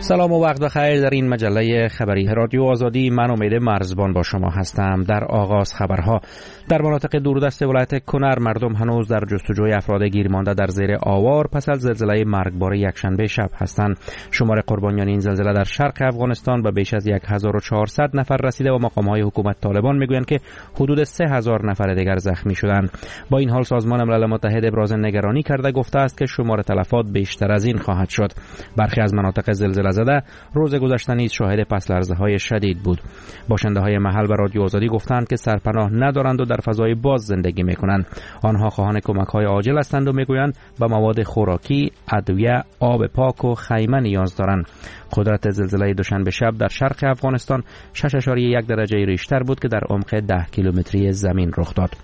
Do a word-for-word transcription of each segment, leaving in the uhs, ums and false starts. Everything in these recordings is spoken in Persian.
سلام و وقت بخیر. در این مجله خبری رادیو آزادی من امید مرزبان با شما هستم. در آغاز خبرها: در مناطق دوردست ولایت کنر مردم هنوز در جستجوی افراد گیر مانده در زیر آوار پس از زلزله مرگبار یکشنبه شب هستند. شمار قربانیان این زلزله در شرق افغانستان به بیش از هزار و چهارصد نفر رسیده و مقام‌های حکومت طالبان میگویند که حدود سه هزار نفر دیگر زخمی شدند. با این حال سازمان ملل متحد ابراز نگرانی کرده گفته است که شمار تلفات بیشتر از این خواهد شد. برخی از مناطق زلزله زده روز گذشته نیز شاهد پس لرزه‌های شدید بود. باشنده‌های محل به رادیو آزادی گفتند که سرپناه ندارند و در فضای باز زندگی می‌کنند. آنها خواهان کمک‌های عاجل هستند و می‌گویند به مواد خوراکی، ادویه، آب پاک و خیمه نیاز دارند. قدرت زلزله دوشنبه شب در شرق افغانستان شش ممیز یک درجه ریشتر بود که در عمق ده کیلومتری زمین رخ داد.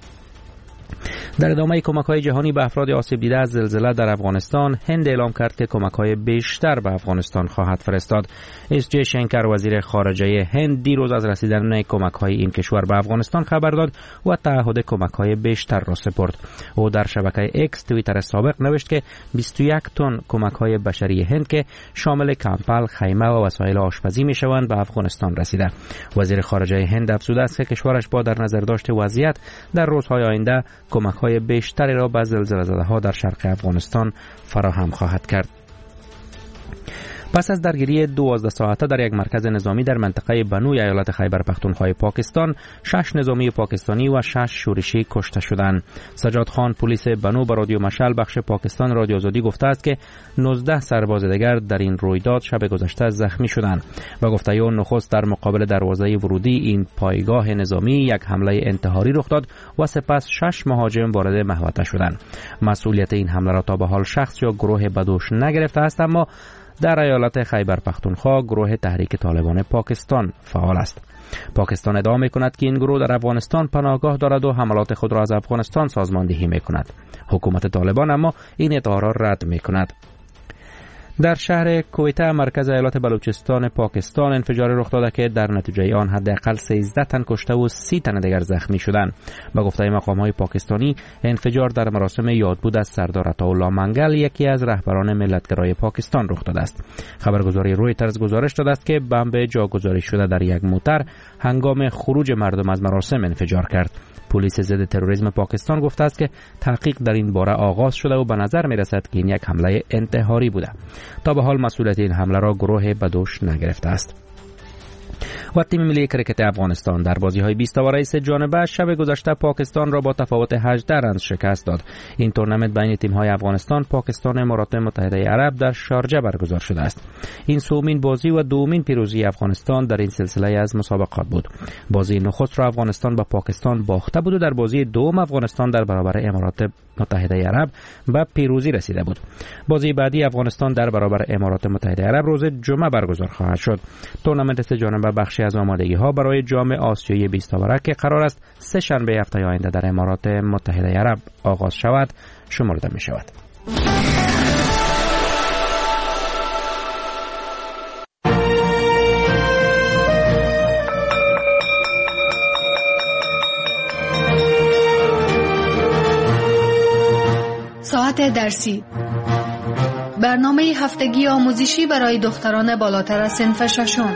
در ادامه کمک‌های جهانی به افراد آسیب دیده از زلزله در افغانستان، هند اعلام کرد که کمک‌های بیشتر به افغانستان خواهد فرستاد. اس جی شنکر وزیر خارجه هند دیروز از رسیدن کمک‌های این کشور به افغانستان خبر داد و تعهد کمک‌های بیشتر را سپرد. او در شبکه ایکس توییتر سابق نوشت که بیست و یک تن کمک‌های بشری هند که شامل کمپل، خیمه و وسایل آشپزی می‌شوند به افغانستان رسیده. وزیر خارجه هند افزوده است که کشورش با در نظر داشت وضعیت در روزهای آینده کمک‌های بیشتری را به زلزله‌زده‌ها در شرق افغانستان فراهم خواهد کرد. پس از درگیری دوازده ساعته در یک مرکز نظامی در منطقه بنوی ایالت خیبر پختونخوا پاکستان، شش نظامی پاکستانی و شش شورشی کشته شدند. سجاد خان پلیس بنو به رادیو مشعل بخش پاکستان رادیو آزادی گفته است که نوزده سرباز دیگر در این رویداد شب گذشته زخمی شدند و گفته او نخست در مقابل دروازه ورودی این پایگاه نظامی یک حمله انتحاری رخ داد و سپس شش مهاجم وارد محوطه شدند. مسئولیت این حمله را تا به حال شخص یا گروه بدوش نگرفته است، اما در ایالت خیبر پختونخوا گروه تحریک طالبان پاکستان فعال است. پاکستان ادعا می‌کند که این گروه در افغانستان پناهگاه دارد و حملات خود را از افغانستان سازماندهی می‌کند. حکومت طالبان اما این ادعا را رد می‌کند. در شهر کویته مرکز ایالت بلوچستان پاکستان انفجاری رخ داده که در نتیجه آن حداقل سیزده تن کشته و سی تن دیگر زخمی شدند. به گفته مقام‌های پاکستانی، انفجار در مراسم یادبود از سردار عطاالله منگل، یکی از رهبران ملت‌گرای پاکستان، رخ داده است. خبرگزاری رویترز گزارش داده است که بمب جاگذاری شده در یک موتر هنگام خروج مردم از مراسم انفجار کرد. پلیس ضد تروریسم پاکستان گفته است که تحقیق در این باره آغاز شده و به نظر می رسد که این یک حمله انتحاری بوده. تا به حال مسئولیت این حمله را گروه بدوش نگرفته است. و تیم ملی کرکت افغانستان در بازی‌های بیست اوره سه جانبه شب گذشته پاکستان را با تفاوت هجده رنز شکست داد. این تورنمنت بین تیم‌های افغانستان، پاکستان و امارات متحده عرب در شارجه برگزار شده است. این سومین بازی و دومین پیروزی افغانستان در این سلسله از مسابقات بود. بازی نخست را افغانستان با پاکستان باخته بود و در بازی دوم افغانستان در برابر امارات متحده عرب به پیروزی رسیده بود. بازی بعدی افغانستان در برابر امارات متحده عرب روز جمعه برگزار خواهد شد. تورنمنت سه جانبه بخشی از آمادگی‌ها برای جام آسیایی بیست اوره که قرار است سه شنبه هفته آینده در امارات متحده عرب آغاز شود شمرده می شود. ساعت درسی، برنامه هفتگی آموزشی برای دختران بالاتر از صنف ششم.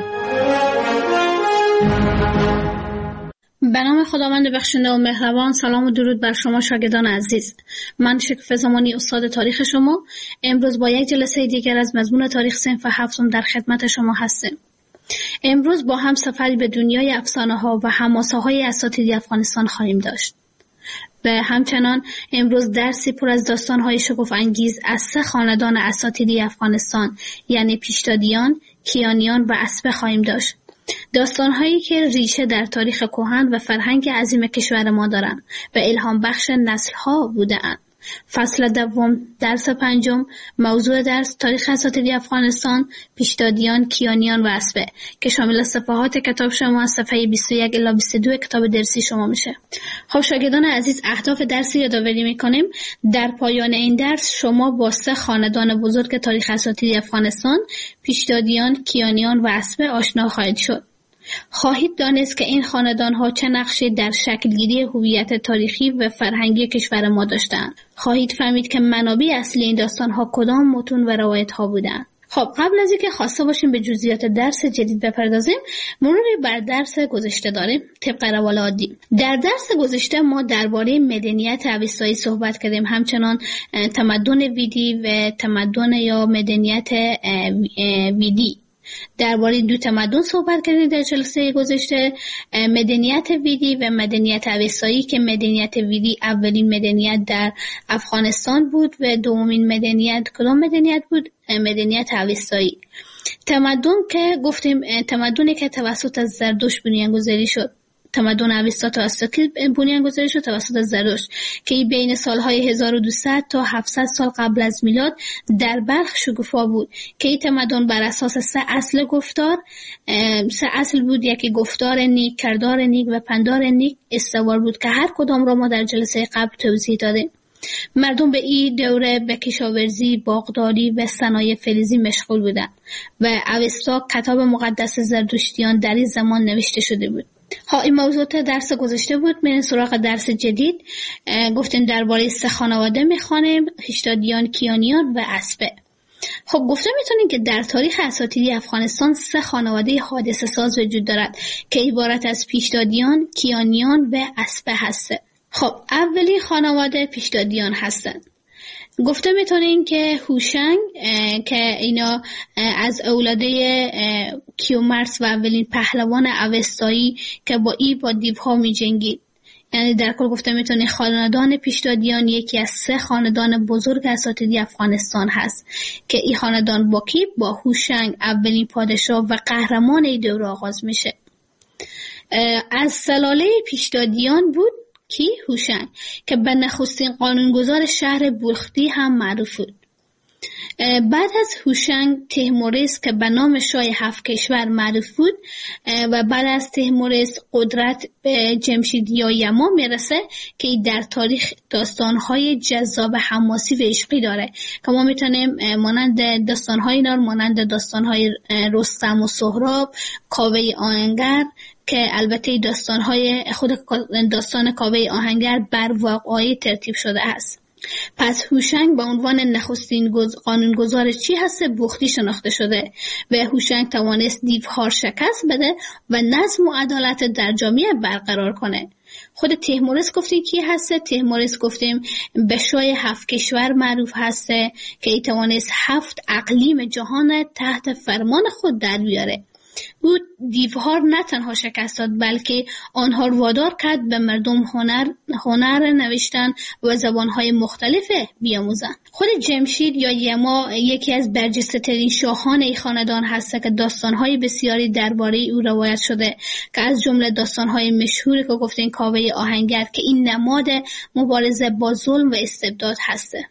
به نام خداوند بخشنده و مهربان. سلام و درود بر شما شاگردان عزیز. من شکوفه زمانی استاد تاریخ شما امروز با یک جلسه دیگر از مضمون تاریخ صنف هفتم در خدمت شما هستیم. امروز با هم سفری به دنیای افسانه ها و حماسه های اساطیری افغانستان خواهیم داشت. و همچنان امروز درسی پر از داستان‌های شگفت‌انگیز از سه خاندان اساطیری افغانستان یعنی پیشدادیان، کیانیان و اسبه خواهیم داشت. داستان‌هایی که ریشه در تاریخ کهن و فرهنگ عظیم کشور ما دارند و الهام بخش نسل‌ها بوده‌اند. فصل دوم، درس پنجم، موضوع درس تاریخ اساطیری افغانستان، پیشدادیان، کیانیان و اسبه که شامل صفحات کتاب شما از صفحه بیست و یک الی بیست و دو کتاب درسی شما میشه. خب شاگردان عزیز، اهداف درسی یادآوری میکنیم. در پایان این درس شما با سه خاندان بزرگ تاریخ اساطیری افغانستان، پیشدادیان، کیانیان و اسبه آشنا خواهید شد. خواهید دانست که این خاندان‌ها چه نقشی در شکلگیری هویت تاریخی و فرهنگی کشور ما داشتند. خواهید فهمید که منابع اصلی این داستان‌ها کدام متون و روایت‌ها بودند. خب قبل از اینکه خواسته باشیم به جزئیات درس جدید بپردازیم، مروری بر درس گذشته داریم طبق روال عادی. در درس گذشته ما درباره مدنیت اوستایی صحبت کردیم، همچنان تمدن ویدی و تمدن یا مدنیت ویدی. درباره دو تمدن صحبت کردیم در جلسه گذشته، مدنیت ویدی و مدنیت اوستایی، که مدنیت ویدی اولین مدنیت در افغانستان بود و دومین مدنیت کدام مدنیت بود؟ مدنیت اوستایی. تمدن که گفتیم تمدنی که توسط زردشت بنیانگذاری شد، تمدن اوستا توسط بنیانگذاری شد توسط زردشت، که بین سالهای هزار و دویست تا هفتصد سال قبل از میلاد در بلخ شکوفا بود، که این تمدن بر اساس سه اصل گفتار سه اصل بود، یکی گفتار نیک، کردار نیک و پندار نیک استوار بود، که هر کدام را ما در جلسه قبل توضیح دادیم. مردم به این دوره به کشاورزی، باغداری و صنایع فلزی مشغول بودند و اوستا کتاب مقدس زردشتیان در این زمان نوشته شده بود. ها این موضوعات درس گذشته بود. من سراغ درس جدید گفتیم درباره سه خانواده میخوانیم: هشتادیان، کیانیان و اسبه. خب گفته میتونیم که در تاریخ اساطیری افغانستان سه خانواده حادثه ساز وجود دارد که عبارت از پیشدادیان، کیانیان و اسبه هسته. خب اولی خانواده پیشدادیان هستند. گفته میتونین که هوشنگ که اینا از اولاده کیومرث و اولین پهلوان اوستایی که با ای با دیوها می جنگید، یعنی در کل گفته میتونین خاندان پیشدادیان یکی از سه خاندان بزرگ اساطیری افغانستان هست که این خاندان با کی؟ با هوشنگ اولین پادشاه و قهرمان این دوره آغاز میشه. از سلاله پیشدادیان بود کی؟ هوشنگ، که به نخستین قانونگذار شهر بلختی هم معروف بود. بعد از هوشنگ تیموریس که به نام شاه هفت کشور معروف بود و بعد از تیموریس قدرت به جمشید یا یما میرسه که در تاریخ داستانهای جذاب حماسی و عشقی داره که ما میتونیم مانند داستانهای اینا مانند داستانهای رستم و سهراب، کاوه آهنگر، که البته داستانهای خود داستان کاوه آهنگر بر واقعی ترتیب شده است. پس هوشنگ به عنوان نخستین قانونگذار چی هست؟ بوختی شناخته شده و هوشنگ توانست دیوها شکست بده و نظم و عدالت در جامعه برقرار کنه. خود تیموریس گفتیم کی هسته؟ تیموریس گفتیم به شاه هفت کشور معروف هسته که ای توانست هفت اقلیم جهان تحت فرمان خود در بیاره. او دیوها نه تنها شکست داد بلکه آنها رو وادار کرد به مردم هنر هنر نوشتن و زبانهای مختلف بیاموزند. خود جمشید یا یما یکی از برجسته ترین شاهان این خاندان هست که داستانهای بسیاری درباره او روایت شده که از جمله داستانهای مشهوری که گفتین کاوه آهنگر که این نماد مبارزه با ظلم و استبداد هسته.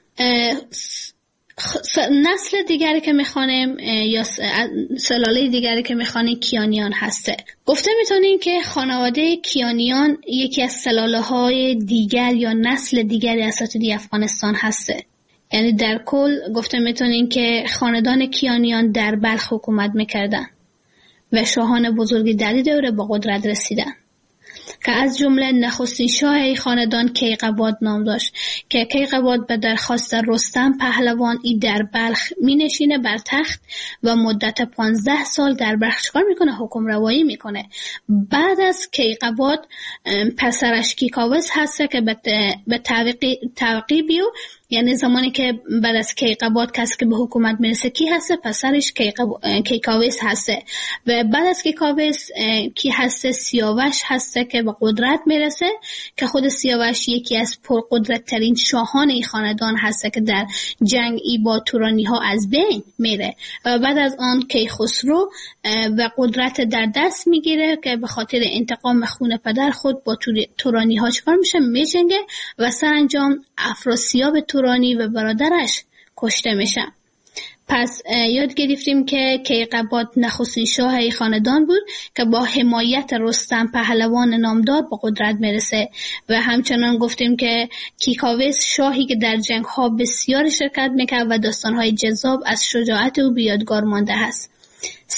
نسل دیگری که میخوانیم یا سلاله دیگری که میخوانیم کیانیان هسته. گفته میتونیم که خانواده کیانیان یکی از سلاله های دیگر یا نسل دیگری اساطیری افغانستان هسته. یعنی در کل گفته میتونیم که خاندان کیانیان در بلخ حکومت میکردن و شاهان بزرگی در این دوره با قدرت رسیدن که از جمله نخستین شاه خاندان کیقباد نام داشت که کیقباد به درخواست رستم پهلوان ای در بلخ می نشینه بر تخت و مدت پانزده سال در بلخ چکار میکنه؟ حکم روایی میکنه. بعد از کیقباد پسرش کیکاوس هسته که به تعقیبیو، یعنی زمانی که بعد از کیقباد کسی که به حکومت میرسه کی هسته؟ پسرش کیکاوس هسته و بعد از کیکاوس کی هسته؟ سیاوش هسته که به قدرت میرسه که خود سیاوش یکی از پرقدرت ترین شاهان این خاندان هسته که در جنگ ای با تورانی ها از بین میره و بعد از آن کیخسرو و قدرت در دست میگیره که به خاطر انتقام خون پدر خود با تورانی ها چکار میشه؟ میجنگه و سرانجام افراسیاب تورانی و برادرش کشته میشن. پس یاد گرفتیم که کیقباد نخستین شاه ای خاندان بود که با حمایت رستم پهلوان نامدار به قدرت میرسه و همچنان گفتیم که کیکاوس شاهی که در جنگ ها بسیار شرکت میکرد و داستان های جذاب از شجاعت او به یادگار مانده است.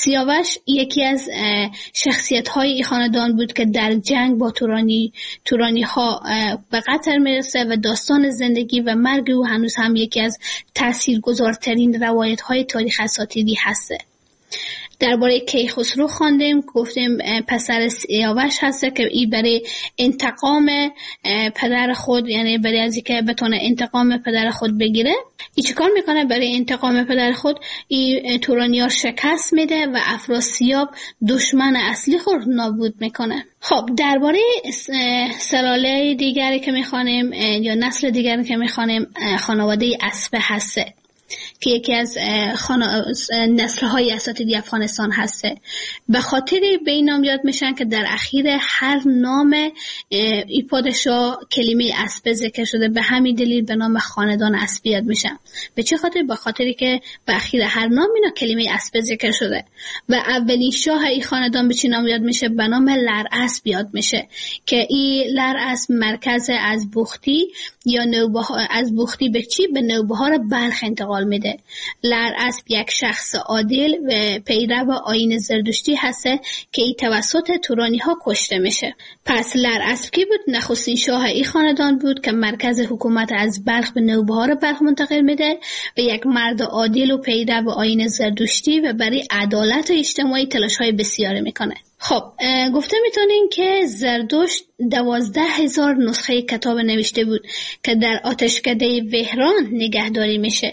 سیاوش یکی از شخصیت های این خاندان بود که در جنگ با تورانی تورانی ها به قطر میرسه و داستان زندگی و مرگ او هنوز هم یکی از تاثیرگذارترین روایت های تاریخ اساطیری هسته. درباره کیخسرو خواندیم، گفتیم پسر سیاوش هسته که ای برای انتقام پدر خود، یعنی برای از اینکه بتونه انتقام پدر خود بگیره، ای چیکار میکنه؟ برای انتقام پدر خود ای تورانی‌ها شکست میده و افراسیاب دشمن اصلی خود نابود میکنه. خب درباره سلاله دیگری که میخوانیم یا نسل دیگری که میخوانیم خانواده اسبه هسته که یکی از نسل‌های اساطیری افغانستان هسته. به خاطر به این نام یاد میشن که در اخیر هر نام ای پادشاه کلمه اسب ذکر شده، به همین دلیل به نام خاندان اسبی یاد میشن. به چه خاطر؟ به خاطری که به اخیر هر نام اینا کلمه اسب ذکر شده. و اولین شاه ای خاندان به چه نام یاد میشه؟ به نام لراسب یاد میشه که این لراسب مرکز از بوختی یا نوبهار، از بوختی به چی؟ به نوبهار بلخ انتقال میده. لراسب یک شخص عادل و پیرو آیین زردشتی هسته که ای توسط تورانی ها کشته میشه. پس لراسب کی بود؟ نخستین شاه ای خاندان بود که مرکز حکومت از بلخ به نوبهار بلخ منتقل میده و یک مرد عادل و پیرو آیین زردشتی و برای عدالت اجتماعی تلاش های بسیاری میکنه. خب گفته میتونین که زردشت دوازده هزار نسخه کتاب نوشته بود که در آتشکده وهران نگهداری میشه.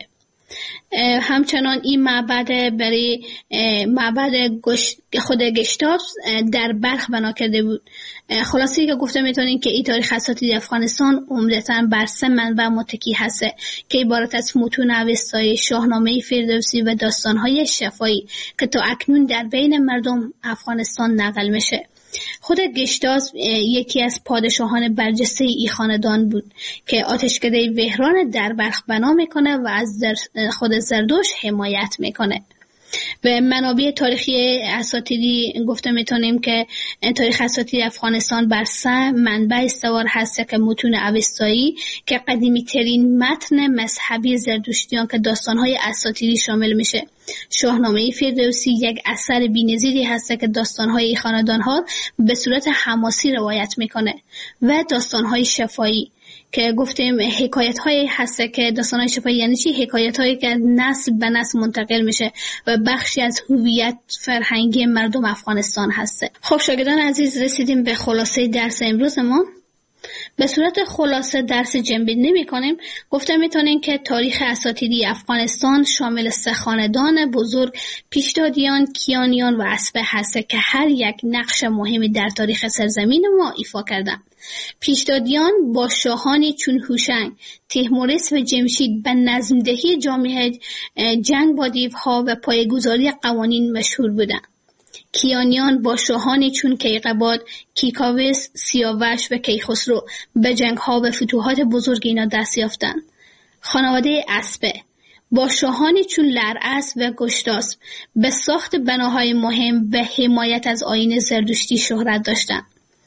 همچنان این معبد برای معبد خود گشتاس در بلخ بنا کرده بود. خلاصی که گفته میتونین که این تاریخ اساطیری افغانستان عمدتاً بر سه منبع متکی هسته که عبارت از متون اوستایی، شاهنامه فردوسی و داستان‌های شفاهی که تا اکنون در بین مردم افغانستان نقل میشه. خود گشتاس یکی از پادشاهان برجسته ای خاندان بود که آتشکده وهران در بلخ بنا میکنه و از خود زردشت حمایت میکنه. و منابع تاریخی اساطیری گفته میتونیم که تاریخ اساطیری افغانستان بر سه منبع استوار هست که متون اوستایی که قدیمی ترین متن مذهبی زردشتیان که داستانهای اساطیری شامل میشه، شاهنامه فردوسی یک اثر بی‌نظیری هست که داستانهای خاندانها به صورت حماسی روایت میکنه و داستانهای شفاهی که گفتیم حکایت هایی هسته که داستانهای شفاهی یعنی چی؟ حکایت هایی که نسل به نسل منتقل میشه و بخشی از هویت فرهنگی مردم افغانستان هسته. خب شاگردان عزیز، رسیدیم به خلاصه درس امروز ما. به صورت خلاصه درس جنبی نمی کنیم. گفته میتونیم که تاریخ اساطیری افغانستان شامل سه خاندان بزرگ پیشدادیان، کیانیان و اسبه هسته که هر یک نقش مهمی در تاریخ سرزمین ما ایفا کردند. پیشدادیان با شاهانی چون هوشنگ، تیموریس و جمشید به نظم‌دهی جامعه جنگ با دیوها و پایه‌گذاری قوانین مشهور بودند. کیانیان با شاهانی چون کیقباد، کیکاوس، سیاوش و کیخسرو به جنگ‌ها و فتوحات بزرگ اینا دست یافتند. خانواده اسبه با شاهانی چون لراسب و گشتاسب به ساخت بناهای مهم و حمایت از آیین زردشتی شهرت داشتند.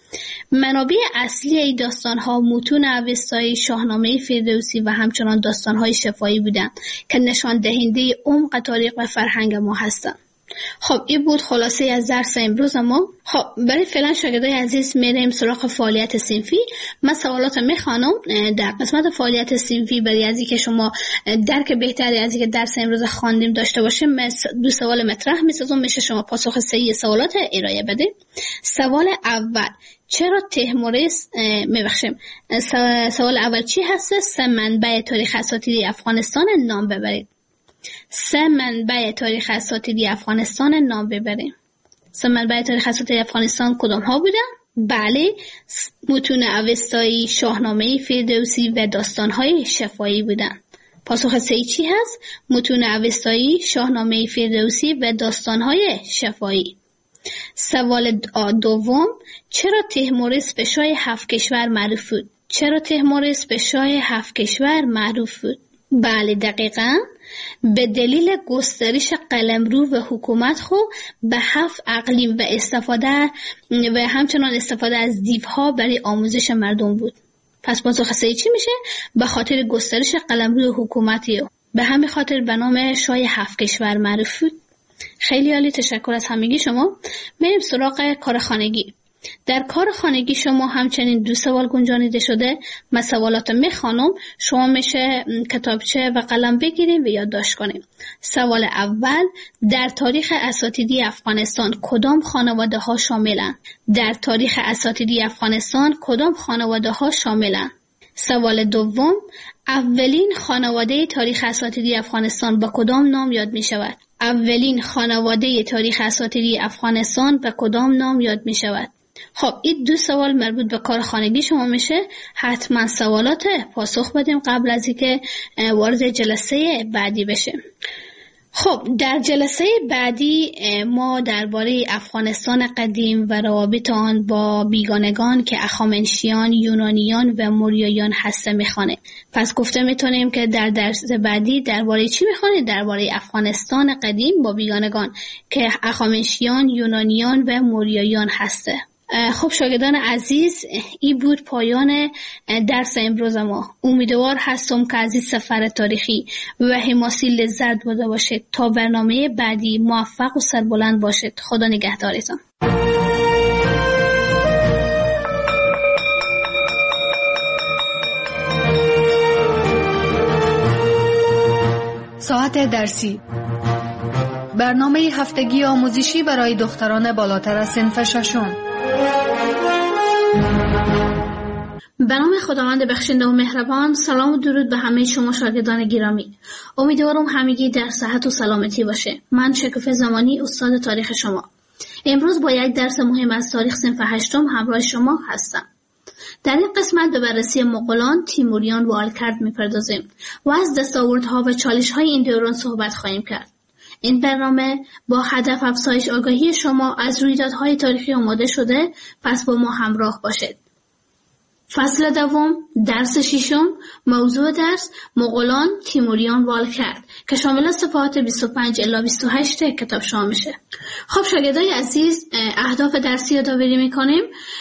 منابع اصلی ای داستان‌ها متون اوستایی، شاهنامه فردوسی و همچنان داستان‌های شفاهی بودند که نشان دهنده عمق تاریخ و فرهنگ ما هستند. خب این بود خلاصه از درس امروز ما. خب برای فعلا شاگردای عزیز میریم سراغ فعالیت صنفی. من سوالات میخوانم در قسمت فعالیت صنفی برای از اینکه شما درک بهتری از اینکه درس امروز خواندیم داشته باشیم، دو سوال مطرح میسازم، میشه شما پاسخ صحیح سوالات ارائه بدید. سوال اول: چرا تیموریس میبخشیم سوال اول چی هست؟ سه منبع تاریخ اساطیری افغانستان نام ببرید. سه منبع تاریخ اساطیری افغانستان نام ببریم. سه منبع تاریخ اساطیری افغانستان کدام ها بودن؟ بله، متون اوستایی، شاهنامه فردوسی و داستان‌های شفاهی بودن. پاسخ صحیح چی هست؟ متون اوستایی، شاهنامه فردوسی و داستان‌های شفاهی. سوال دوم: چرا تیموریس به شاه هفت کشور معروف بود؟ چرا تیموریس به شاه هفت کشور معروف بود؟ بله دقیقاً به دلیل گسترش قلمرو و حکومت خو به هفت اقلیم و استفاده و همچنان استفاده از دیوها برای آموزش مردم بود. پس پاسخ صحیح چی میشه؟ به خاطر گسترش قلمرو و حکومتی. به همین خاطر به نام شاه هفت کشور معروف بود. خیلی عالی، تشکر از همگی شما. میریم سراغ کار خانگی. در کار خانگی شما همچنین دو سوال گنجانیده شده. من سوالات میخوانم، شما میشه کتابچه و قلم بگیریم و یادداشت کنیم. سوال اول: در تاریخ اساتیدی افغانستان کدام خانواده ها شاملند؟ در تاریخ اساتیدی افغانستان کدام خانواده ها شاملند؟ سوال دوم: اولین خانواده تاریخ اساتیدی افغانستان با کدام نام یاد می شود؟ اولین خانواده تاریخ اساتیدی افغانستان با کدام نام یاد می شود؟ خب این دو سوال مربوط به کار خانگی شما میشه. حتما سوالات پاسخ بدیم قبل از اینکه وارد جلسه بعدی بشیم. خب در جلسه بعدی ما درباره افغانستان قدیم و روابط آن با بیگانگان که اخامنشیان، یونانیان و موریاییان هسته میخوانه. پس گفته میتونیم که در درس بعدی درباره چی میخوانه؟ درباره افغانستان قدیم با بیگانگان که اخامنشیان، یونانیان و موریاییان هسته. خب شاگردان عزیز، این بود پایان درس امروز ما. امیدوار هستم که از این سفر تاریخی و حماسی لذت برده باشید. تا برنامه بعدی موفق و سربلند باشید. خدا نگهدارتان. ساعت درسی، برنامه هفتگی آموزشی برای دختران بالاتر از صنف ششم. به نام خداوند بخشنده و مهربان، سلام و درود به همه شما شاگردان گرامی. امیدوارم همگی در صحت و سلامتی باشه. من شکوفه زمانی، استاد تاریخ شما. امروز با یک درس مهم از تاریخ صنف هشتم همراه شما هستم. در این قسمت به بررسی مغولان، تیموریان و آلکرد میپردازیم و از دستاوردها و چالش‌های این دوران صحبت خواهیم کرد. این برنامه با هدف افزایش آگاهی شما از رویدادهای تاریخی آماده شده، پس با ما همراه باشید. فصل دوم، درس ششم، موضوع درس مغولان، تیموریان و آلکرد که شامل صفحات بیست و پنج الی بیست و هشت کتاب شما میشه. خب شاگردای عزیز، اهداف درسی یادآوری میکنیم.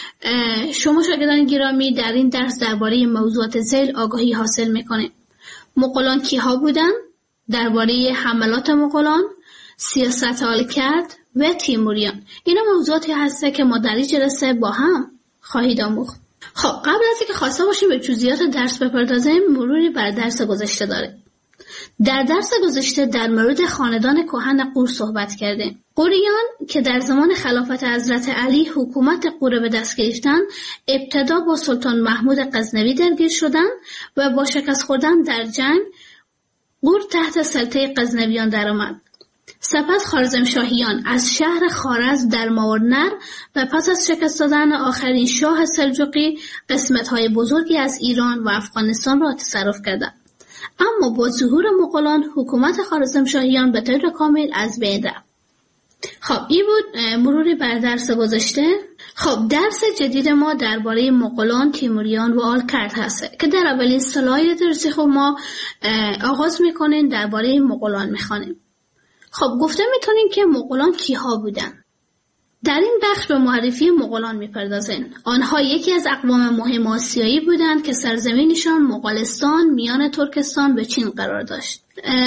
شما شاگردان گرامی در این درس درباره موضوعات ذیل آگاهی حاصل میکنیم. مغولان کیها بودن؟ درباره حملات مغولان، سیاست آلکرد و تیموریان. اینا موضوعاتی هسته که ما در این جلسه با هم خواهید آموخت. خب قبل از اینکه خواسته باشیم به جزئیات درس بپردازیم، مروری بر درس گذشته داره. در درس گذشته در مورد خاندان کهن غور صحبت کردیم. غوریان که در زمان خلافت حضرت علی حکومت غور به دست گرفتن، ابتدا با سلطان محمود غزنوی درگیر شدند و با شکست خوردن در جنگ غور تحت سلطه غزنویان درآمد. سپس خوارزمشاهیان از شهر خوارزم در ماورنر و پس از شکست دادن آخرین شاه سلجوقی قسمت‌های بزرگی از ایران و افغانستان را تصرف کردند. اما با ظهور مغولان حکومت خوارزمشاهیان به طور کامل از بین رفت. خب این بود مروری بر درس گذشته. خب درس جدید ما درباره مغولان، تیموریان و آلکرد هست که در اولین سلاید درسی خب ما آغاز میکنیم درباره مغولان میخوانیم. خب گفته میتونیم که مغولان کیها بودن. در این بخش به معرفی مغولان میپردازیم. آنها یکی از اقوام مهم آسیایی بودند که سرزمینشان مغولستان میان ترکستان و چین قرار داشت.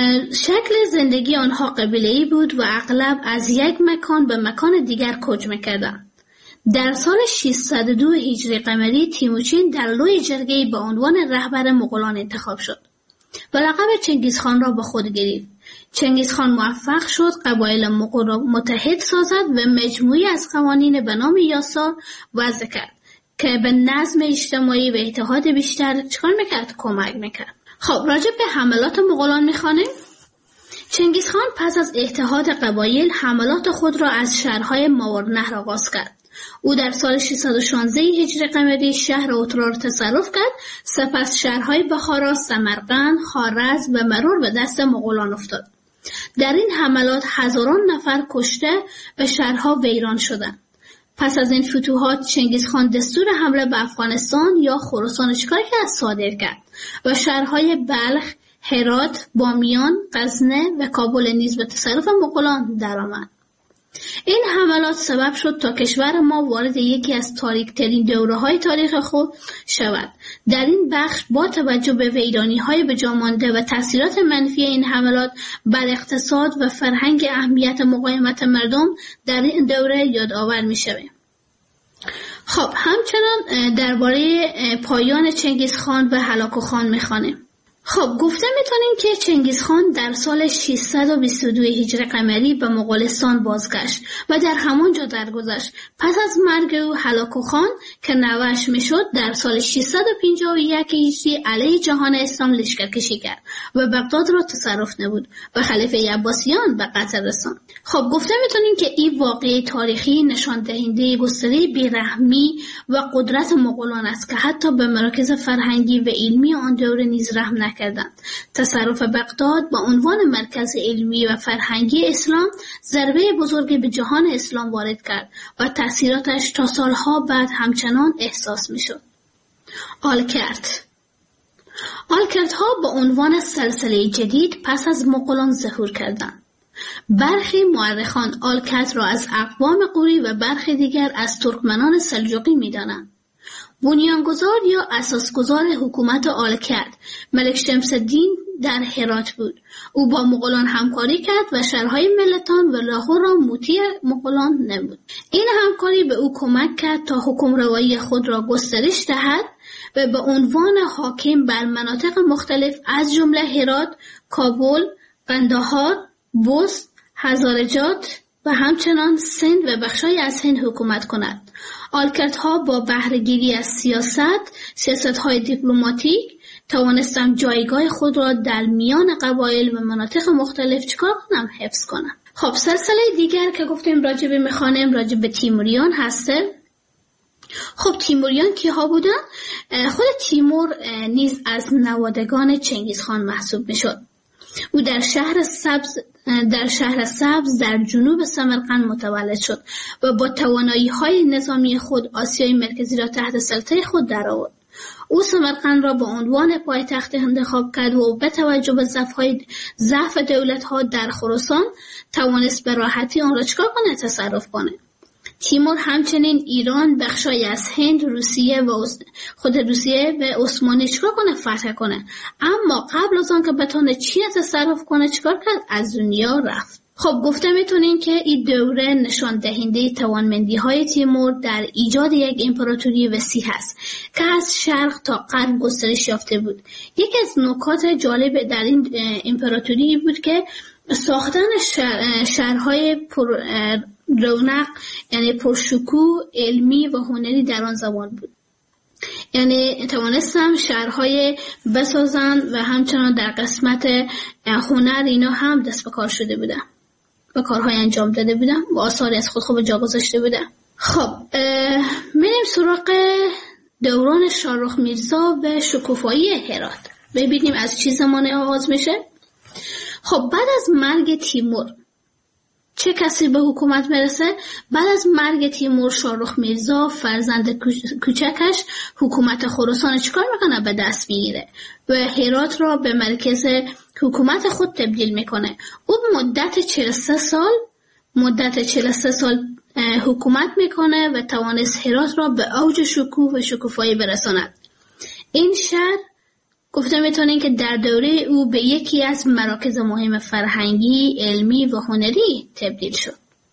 شکل زندگی آنها قبیله‌ای بود و اغلب از یک مکان به مکان دیگر کوچ میکردند. در سال ششصد و دو هجری قمری تیموچین در لوی جرگه‌ای به عنوان رهبر مغولان انتخاب شد و لقب چنگیزخان را به خود گرفت. چنگیزخان موفق شد قبایل مغول را متحد سازد و مجموعی از قوانین به نام یاسار وضع کرد که به نظم اجتماعی و اتحاد بیشتر چکار میکرد؟ کمک میکرد. خب راجع به حملات مغولان میخوانیم. چنگیزخان پس از اتحاد قبایل حملات خود را از شهرهای ماورنهر آغاز کرد. او در سال ششصد و شانزده هجری قمری شهر اترار را تصرف کرد. سپس شهرهای بخارا، سمرقند، خوارزم و مرور به دست مغولان افتاد. در این حملات هزاران نفر کشته و شهرها ویران شدند. پس از این فتوحات چنگیزخان دستور حمله به افغانستان یا خراسان چیکار کرد؟ صادر کرد و شهرهای بلخ، هرات، بامیان، غزنه و کابل نیز به تصرف مغولان درآمد. این حملات سبب شد تا کشور ما وارد یکی از تاریک‌ترین دوره‌های تاریخ خود شود. در این بخش با توجه به ویرانی‌های به جا مانده و تأثیرات منفی این حملات بر اقتصاد و فرهنگ اهمیت مقاومت مردم در این دوره یادآور می‌شویم. خب همچنان درباره پایان چنگیزخان و هلاکوخان می‌خوانیم. خب گفته میتونیم که چنگیزخان در سال ششصد و بیست و دو هجری قمری به مغولستان بازگشت و در همانجا درگذشت. پس از مرگ او هلاکوخان که نوه‌اش میشد در سال ششصد و پنجاه و یک هجری علیه جهان اسلام لشکرکشی کرد و بغداد را تصرف نمود و خلیفه عباسیان به قتل رساند. خب گفته میتونیم که این واقعه تاریخی نشان دهنده گستره بیرحمی و قدرت مغولان است که حتی به مراکز فرهنگی و علمی آن دوره نیز رحم نکردند. کردند. تصرف بغداد با عنوان مرکز علمی و فرهنگی اسلام ضربه بزرگی به جهان اسلام وارد کرد و تأثیراتش تا سالها بعد همچنان احساس می شد. آلکرت آلکرت‌ها با عنوان سلسله جدید پس از مغولان ظهور کردند. برخی مورخان آلکرت را از اقوام قوری و برخی دیگر از ترکمنان سلجوقی می دانند. بنیانگذار یا اساسگذار حکومت آلکرت ملک شمس الدین در هرات بود. او با مغولان همکاری کرد و شهرهای ملتان و لاهور را مطیع مغولان نمود. این همکاری به او کمک کرد تا حکمروایی خود را گسترش دهد و به عنوان حاکم بر مناطق مختلف از جمله هرات، کابل، قندهار، بست، هزارجات و همچنان سند و بخشای از هند حکومت کند. آلکرت‌ها با بهره‌گیری از سیاست، سیاست‌های دیپلماتیک توانستند جایگاه خود را در میان قبایل و مناطق مختلف چکار کنم حفظ کنند. خب سلسله دیگر که گفتیم راجع به میخوانیم راجع به تیموریان هسته. خب تیموریان کیها بودن؟ خود تیمور نیز از نوادگان چنگیزخان محسوب میشد. او در شهر سبز در شهر سبز در جنوب سمرقند متولد شد و با توانایی‌های نظامی خود آسیای مرکزی را تحت سلطه خود درآورد. او سمرقند را به عنوان پایتخت انتخاب کرد و به توجه به ضعف‌های ضعف دولت‌ها در خراسان توانست به راحتی آن را چکار کنه تصرف کنه. تیمور همچنین ایران، بخشای از هند، روسیه و خود روسیه و عثمانی چکار کنه فتح کنه. اما قبل از آن که بتونه چین تصرف کنه چکار کرد؟ از دنیا رفت. خب گفته میتونین که این دوره نشان دهنده توانمندی های تیمور در ایجاد یک امپراتوری وسیع است که از شرق تا غرب گسترش یافته بود. یکی از نکات جالب در این امپراتوری بود که ساختن شهر، شهرهای پر رونق یعنی پرشکوه علمی و هنری در آن زمان بود. یعنی توانستم شهرهای بسازن و همچنان در قسمت هنر اینا هم دست به کار شده بودن و کارهای انجام داده بودن و آثاری از خود خوب جا گذاشته بودن. خب میریم سراغ دوران شاهرخ میرزا و شکوفایی هرات. ببینیم از چه زمانی آغاز میشه. خب بعد از مرگ تیمور چه کسی به حکومت میرسه؟ بعد از مرگ تیمور شاهرخ میرزا فرزند کوچکش حکومت خراسان چیکار میکنه؟ به دست میگیره و هرات را به مرکز حکومت خود تبدیل میکنه. او مدت چهل و سه سال مدت چهل و سه سال حکومت میکنه و توانست هرات را به اوج شکوه و شکوفایی برساند. این شهر گفته میتونین که در دوره او به یکی از مراکز مهم فرهنگی، علمی و هنری تبدیل شد.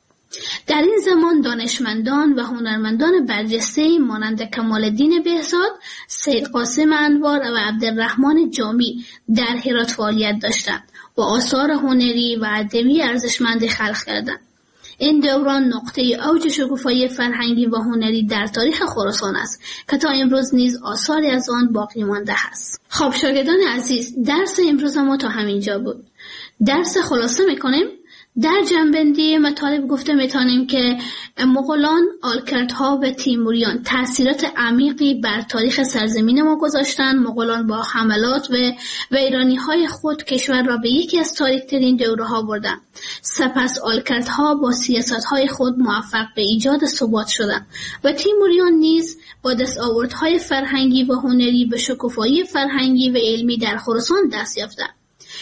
در این زمان دانشمندان و هنرمندان برجسته مانند کمال الدین بهزاد، سید قاسم انوار و عبدالرحمن جامی در هرات فعالیت داشتند و آثار هنری و ادبی ارزشمندی خلق کردند. این دوران نقطه اوج شکوفایی فرهنگی و هنری در تاریخ خراسان است که تا امروز نیز آثاری از آن باقی مانده است. خب شاگردان عزیز، درس امروز ما تا همینجا بود. درس خلاصه میکنیم. در جنبندی مطالب گفته میتونیم که مغولان، آلکرت‌ها و تیموریان تأثیرات عمیقی بر تاریخ سرزمین ما گذاشتند. مغولان با حملات و ویرانی‌های خود کشور را به یکی از تاریک‌ترین دوره‌ها بردند. سپس آلکرت‌ها با سیاست‌های خود موفق به ایجاد ثبات شدند و تیموریان نیز با دستاوردهای فرهنگی و هنری به شکوفایی فرهنگی و علمی در خراسان دست یافتند.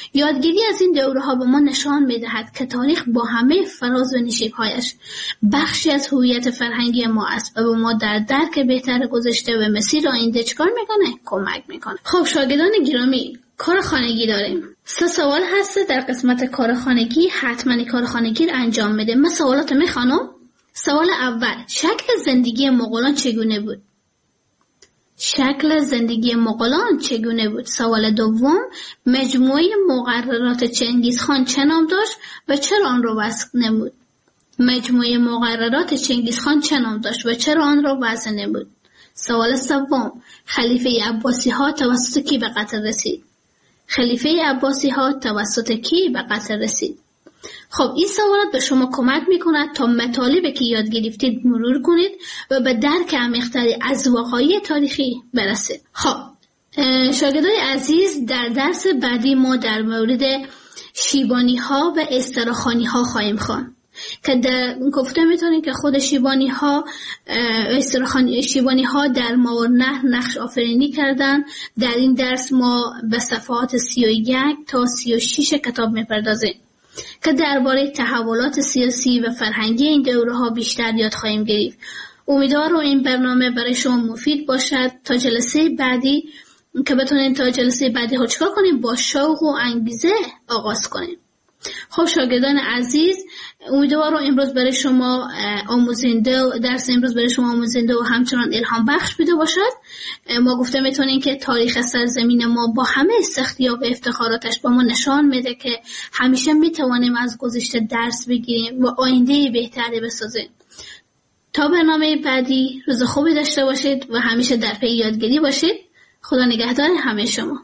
یادگیری از این دوره‌ها به ما نشان می‌دهد که تاریخ با همه فراز و نشیب‌هایش بخشی از هویت فرهنگی ما است و به ما در درک بهتر گذشته و مسیر آینده چکار می‌کنه؟ کمک می‌کنه. خب شاگردان گرامی، کار خانگی داریم. سه سوال هست در قسمت کار خانگی. حتما کار خانگی رو انجام میده. من سوالات میخوانم. سوال اول: شکل زندگی مغولان چگونه بود؟ شکل زندگی مغولان چگونه بود؟ سوال دوم: مجموعه مقررات چنگیزخان چه نام داشت و چرا آن را وضع نمود؟ مجموعه مقررات چنگیزخان چه نام داشت و چرا آن را وضع نمود؟ سوال سوم: خلیفه عباسی ها توسط کی به قتل رسید؟ خلیفه عباسی ها توسط کی به قتل رسید؟ خب این سوالات به شما کمک میکند تا مطالبی که یاد گرفتید مرور کنید و به درک عمیق‌تری از وقایع تاریخی برسید. خب شاگردان عزیز، در درس بعدی ما در مورد شیبانی ها و استراخانی ها خواهیم خواند که در گفته میتونید که خود شیبانی ها استراخانی شیبانی ها در ماورالنهر نقش آفرینی کردن. در این درس ما به صفحات سی و یک تا سی و شش کتاب میپردازیم که درباره تحولات سیاسی و فرهنگی این دوره ها بیشتر یاد خواهیم گرفت. امیدوارم این برنامه برای شما مفید باشد. تا جلسه بعدی که بتونید تا جلسه بعدی ها چکار کنیم؟ با شوق و انگیزه آغاز کنیم. خب شاگردان عزیز، امیدوارم امروز برای شما آموزنده درس امروز برای شما آموزنده و همچنان الهام بخش بوده باشد. ما گفته میتونیم که تاریخ سرزمین ما با همه سختی‌ها و افتخاراتش با ما نشان میده که همیشه میتوانیم از گذشته درس بگیریم و آینده بهتری بسازیم. تا برنامه بعدی روز خوبی داشته باشید و همیشه در پی یادگیری باشید. خدا نگهدار همه شما.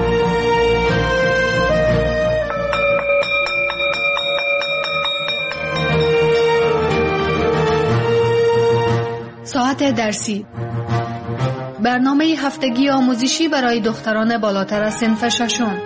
ساعت درسی، برنامه هفتگی آموزشی برای دختران بالاتر از صنف ششم.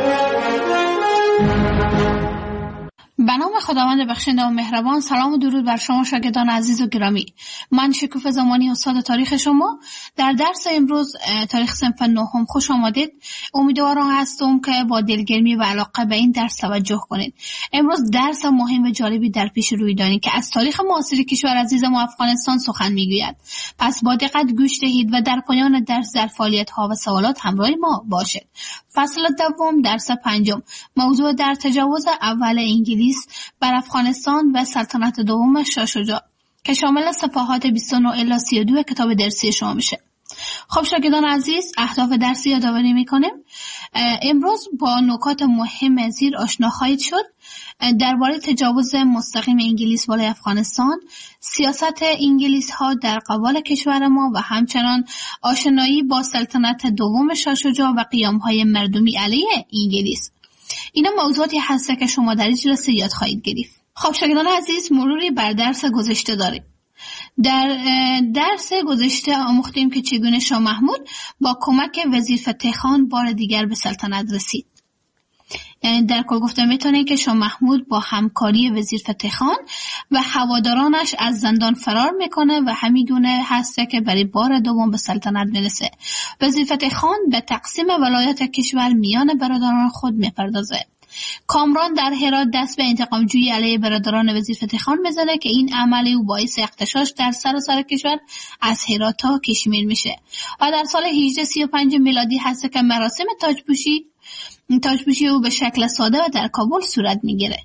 به نام خداوند بخشنده و مهربان، سلام و درود بر شما شاگردان عزیز و گرامی. من شکوفه زمانی استاد تاریخ شما. در درس امروز تاریخ صنف نهم خوش آمدید. امیدوارم هستم که با دلگرمی و علاقه به این درس توجه کنید. امروز درس مهم و جالبی در پیش روی داریم که از تاریخ معاصر کشور عزیز ما افغانستان سخن میگوید. پس با دقت گوش دهید و در پایان درس در فعالیت ها و سوالات همراه ما باشید. فصل دوم، درس پنجم، موضوع در تجاوز اول انگلیس بر افغانستان و سلطنت دوم شاه شجاع که شامل صفحات بیست و نه الی سی و دو کتاب درسی شما میشه. خب شاگردان عزیز، اهداف درسی یادآوری میکنیم. امروز با نکات مهم زیر آشنا خواهید شد. درباره تجاوز مستقیم انگلیس بالای افغانستان، سیاست انگلیس ها در قبال کشور ما و همچنان آشنایی با سلطنت دوم شاه شجاع و قیام های مردمی علیه انگلیس. اینا موضوعاتی هسته که شما در این جلسه یاد خواهید گرفت. خب شاگردان عزیز، مروری بر درس گذشته داریم. در درس گذشته آموختیم که چگونه شاه محمود با کمک وزیر فتح خان بار دیگر به سلطنت رسید. یعنی در کل گفته میتونه که شاه محمود با همکاری وزیر فتح خان و هوادارانش از زندان فرار میکنه و همینگونه هسته که برای بار دوم به سلطنت میرسه. وزیر فتح خان به تقسیم ولایت کشور میان برادران خود میپردازه. کامران در هرات دست به انتقام جویی علیه برادران وزیر فتح خان میزنه که این عملی او باعث اغتشاش در سراسر کشور از هرات تا کشمیر میشه. و در سال هجده سی و پنج میلادی هست که مراسم تاجپوشی تاجپوشی او به شکل ساده و در کابل صورت میگیره.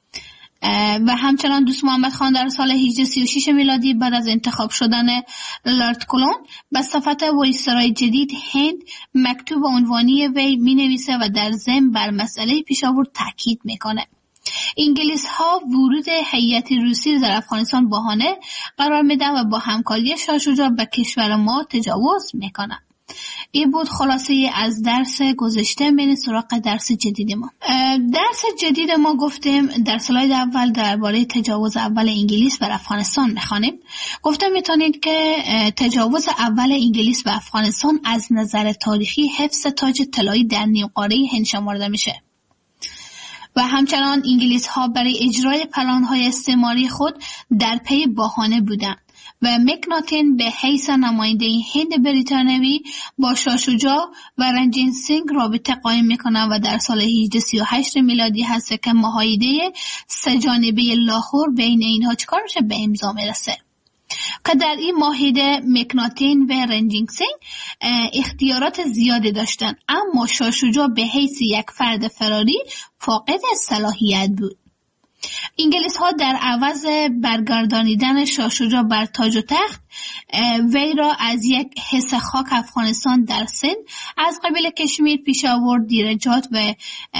و همچنان دوست محمد خان در سال هجده سی و شش میلادی بعد از انتخاب شدن لارد کلون به صفت وایسرای جدید هند مکتوب عنوانی وی می نویسه و در ضمن بر مسئله پیشاور تاکید میکنه. انگلیس ها ورود هیئت روسی در افغانستان بهانه قرار میدن و با همکاری شاه شجاع به کشور ما تجاوز میکنن. این بود خلاصه از درس گذشته. من سراغ درس جدید ما. درس جدید ما گفتیم در سلاید اول درباره تجاوز اول انگلیس بر افغانستان میخوانیم. گفتم میتونید که تجاوز اول انگلیس به افغانستان از نظر تاریخی حفظ تاج طلایی در نیم قاره هند شمرده میشه و همچنان انگلیس ها برای اجرای پلان های استعماری خود در پی بهانه بودند و مکناتین به حیث نماینده هند بریتانیایی با شاه شجاع و رنجیت سینگ رابطه قائم میکنه و در سال هجده سی و هشت میلادی هست که معاهده سه جانبه لاهور بین اینها چکار میشه؟ به امضا میرسه که در این معاهده مکناتین و رنجیت سینگ اختیارات زیادی داشتن، اما شاه شجاع به حیث یک فرد فراری فاقد صلاحیت بود. انگلیس ها در عوض برگردانیدن شاه شجاع بر تاج و تخت وی را از یک حصه خاک افغانستان در سند از قبیل کشمیر، پیشاور، دیرجات و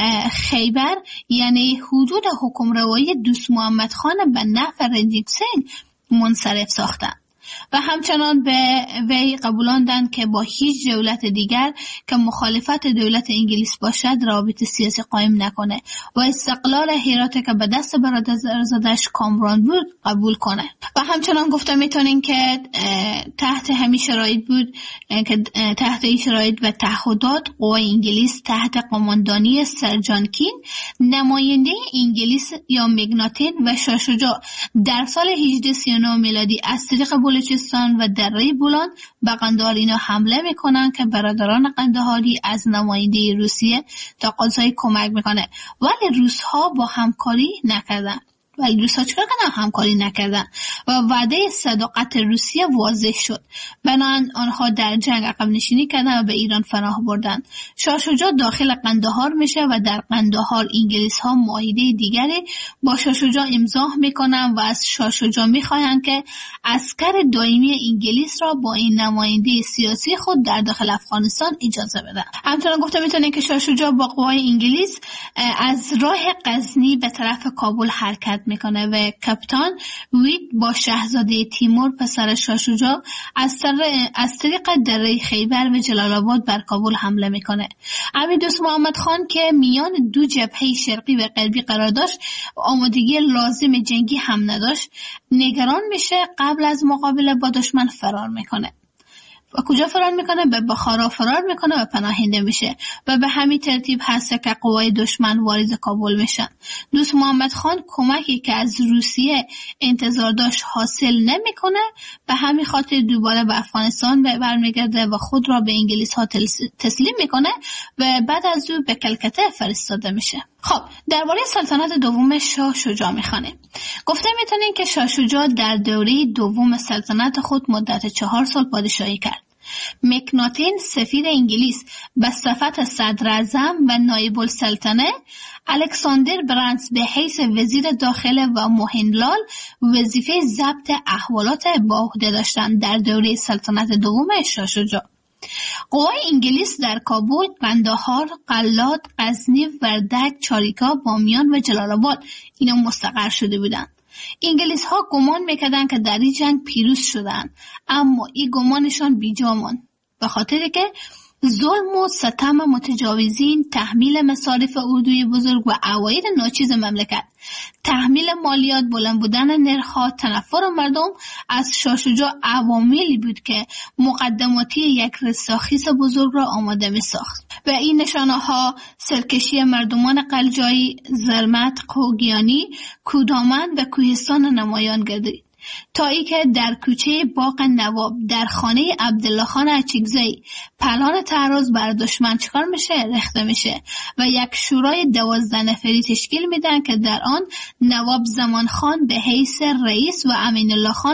خیبر یعنی حدود حکمروایی دوست محمد خان به نفع رنجیت سینگ منصرف ساختند و همچنان به وی قبولاندند که با هیچ دولت دیگر که مخالفت دولت انگلیس باشد رابطه سیاسی قائم نکنه و استقلال هرات که به دست برادرزادش کامران بود قبول کنه. و همچنان گفته میتونین که تحت همین شرایط بود که تحت این شرایط و تعهدات قوای انگلیس تحت قماندانی سر جان کین نماینده انگلیس یا مکناتین و شاه شجاع در سال هجده سی و نه میلادی از طریق بلوچستان و دره بولان به قندهار اینا حمله میکنن که برادران قندهاری از نماینده روسیه تقاضای کمک میکنه، ولی روس ها با همکاری نکردن. ولی روس‌ها چرا کنن همکاری نکردن و وعده صداقت روسیه واضح شد. بنابراین آنها در جنگ عقب نشینی کردن و به ایران پناه بردن. شاه شجاع داخل قندهار میشه و در قندهار انگلیس ها معاهده دیگری با شاه شجاع امضا میکنن و از شاه شجاع میخواهند که عسکر دائمی انگلیس را با این نماینده سیاسی خود در داخل افغانستان اجازه بدن. همچنان گفته میتونه که شاه شجاع با قوای انگلیس از راه غزنی به طرف کابل حرکت میکنه و کاپیتان وید با شاهزاده تیمور پسر شاه شجاع از از طریق دره خیبر و جلال آباد بر کابل حمله میکنه. امیر دوست محمد خان که میان دو جبهه شرقی و غربی قرار داشت و آمادگی لازم جنگی هم نداشت، نگران میشه، قبل از مقابله با دشمن فرار میکنه. و کجا فرار میکنه؟ به بخارا فرار میکنه و پناهنده میشه و به همین ترتیب هست که قوای دشمن وارد کابل میشن. دوست محمد خان کمکی که از روسیه انتظار داشت حاصل نمیکنه، به همین خاطر دوباره به افغانستان برمیگرده و خود را به انگلیس ها تسلیم میکنه و بعد از او به کلکته فرستاده میشه. خب درباره سلطنت دوم شاه شجاع میخوانه. گفته میتونین که شاه شجاع در دوره دوم سلطنت خود مدت چهار سال پادشاهی کرد. مکناتین سفیر انگلیس به صفت صدر اعظم و نایب السلطنه، الکساندر برانس به حیث وزیر داخله و موهنلال وظیفه ضبط احوالات با عهده داشتند در دوره سلطنت دوم شاه شجاع. قوای انگلیس در کابل، قندهار، قلات، غزنی، وردک، چاریکا، بامیان و جلال آباد اینا مستقر شده بودند. انگلیس ها گمان میکردن که در این جنگ پیروز شدن، اما این گمانشان بیجا ماند، به خاطر که ظلم و ستم متجاوزین، تحمیل مصارف اردوی بزرگ و عواید ناچیز مملکت، تحمیل مالیات، بلند بودن نرخ‌ها، تنفر مردم از شاه شجاع عواملی بود که مقدماتی یک رستاخیز بزرگ را آماده می ساخت. و این نشانه ها سرکشی مردمان قلجایی، زرمت، خوگیانی، کودامن و کوهستان نمایان گردید، تا ای که در کوچه باغ نواب در خانه عبدالله خان اچکزئی پلان تعرض بر دشمن چکار میشه؟ رخته میشه و یک شورای دوازده نفری تشکیل میدن که در آن نواب زمان خان به حیث رئیس و امین الله خان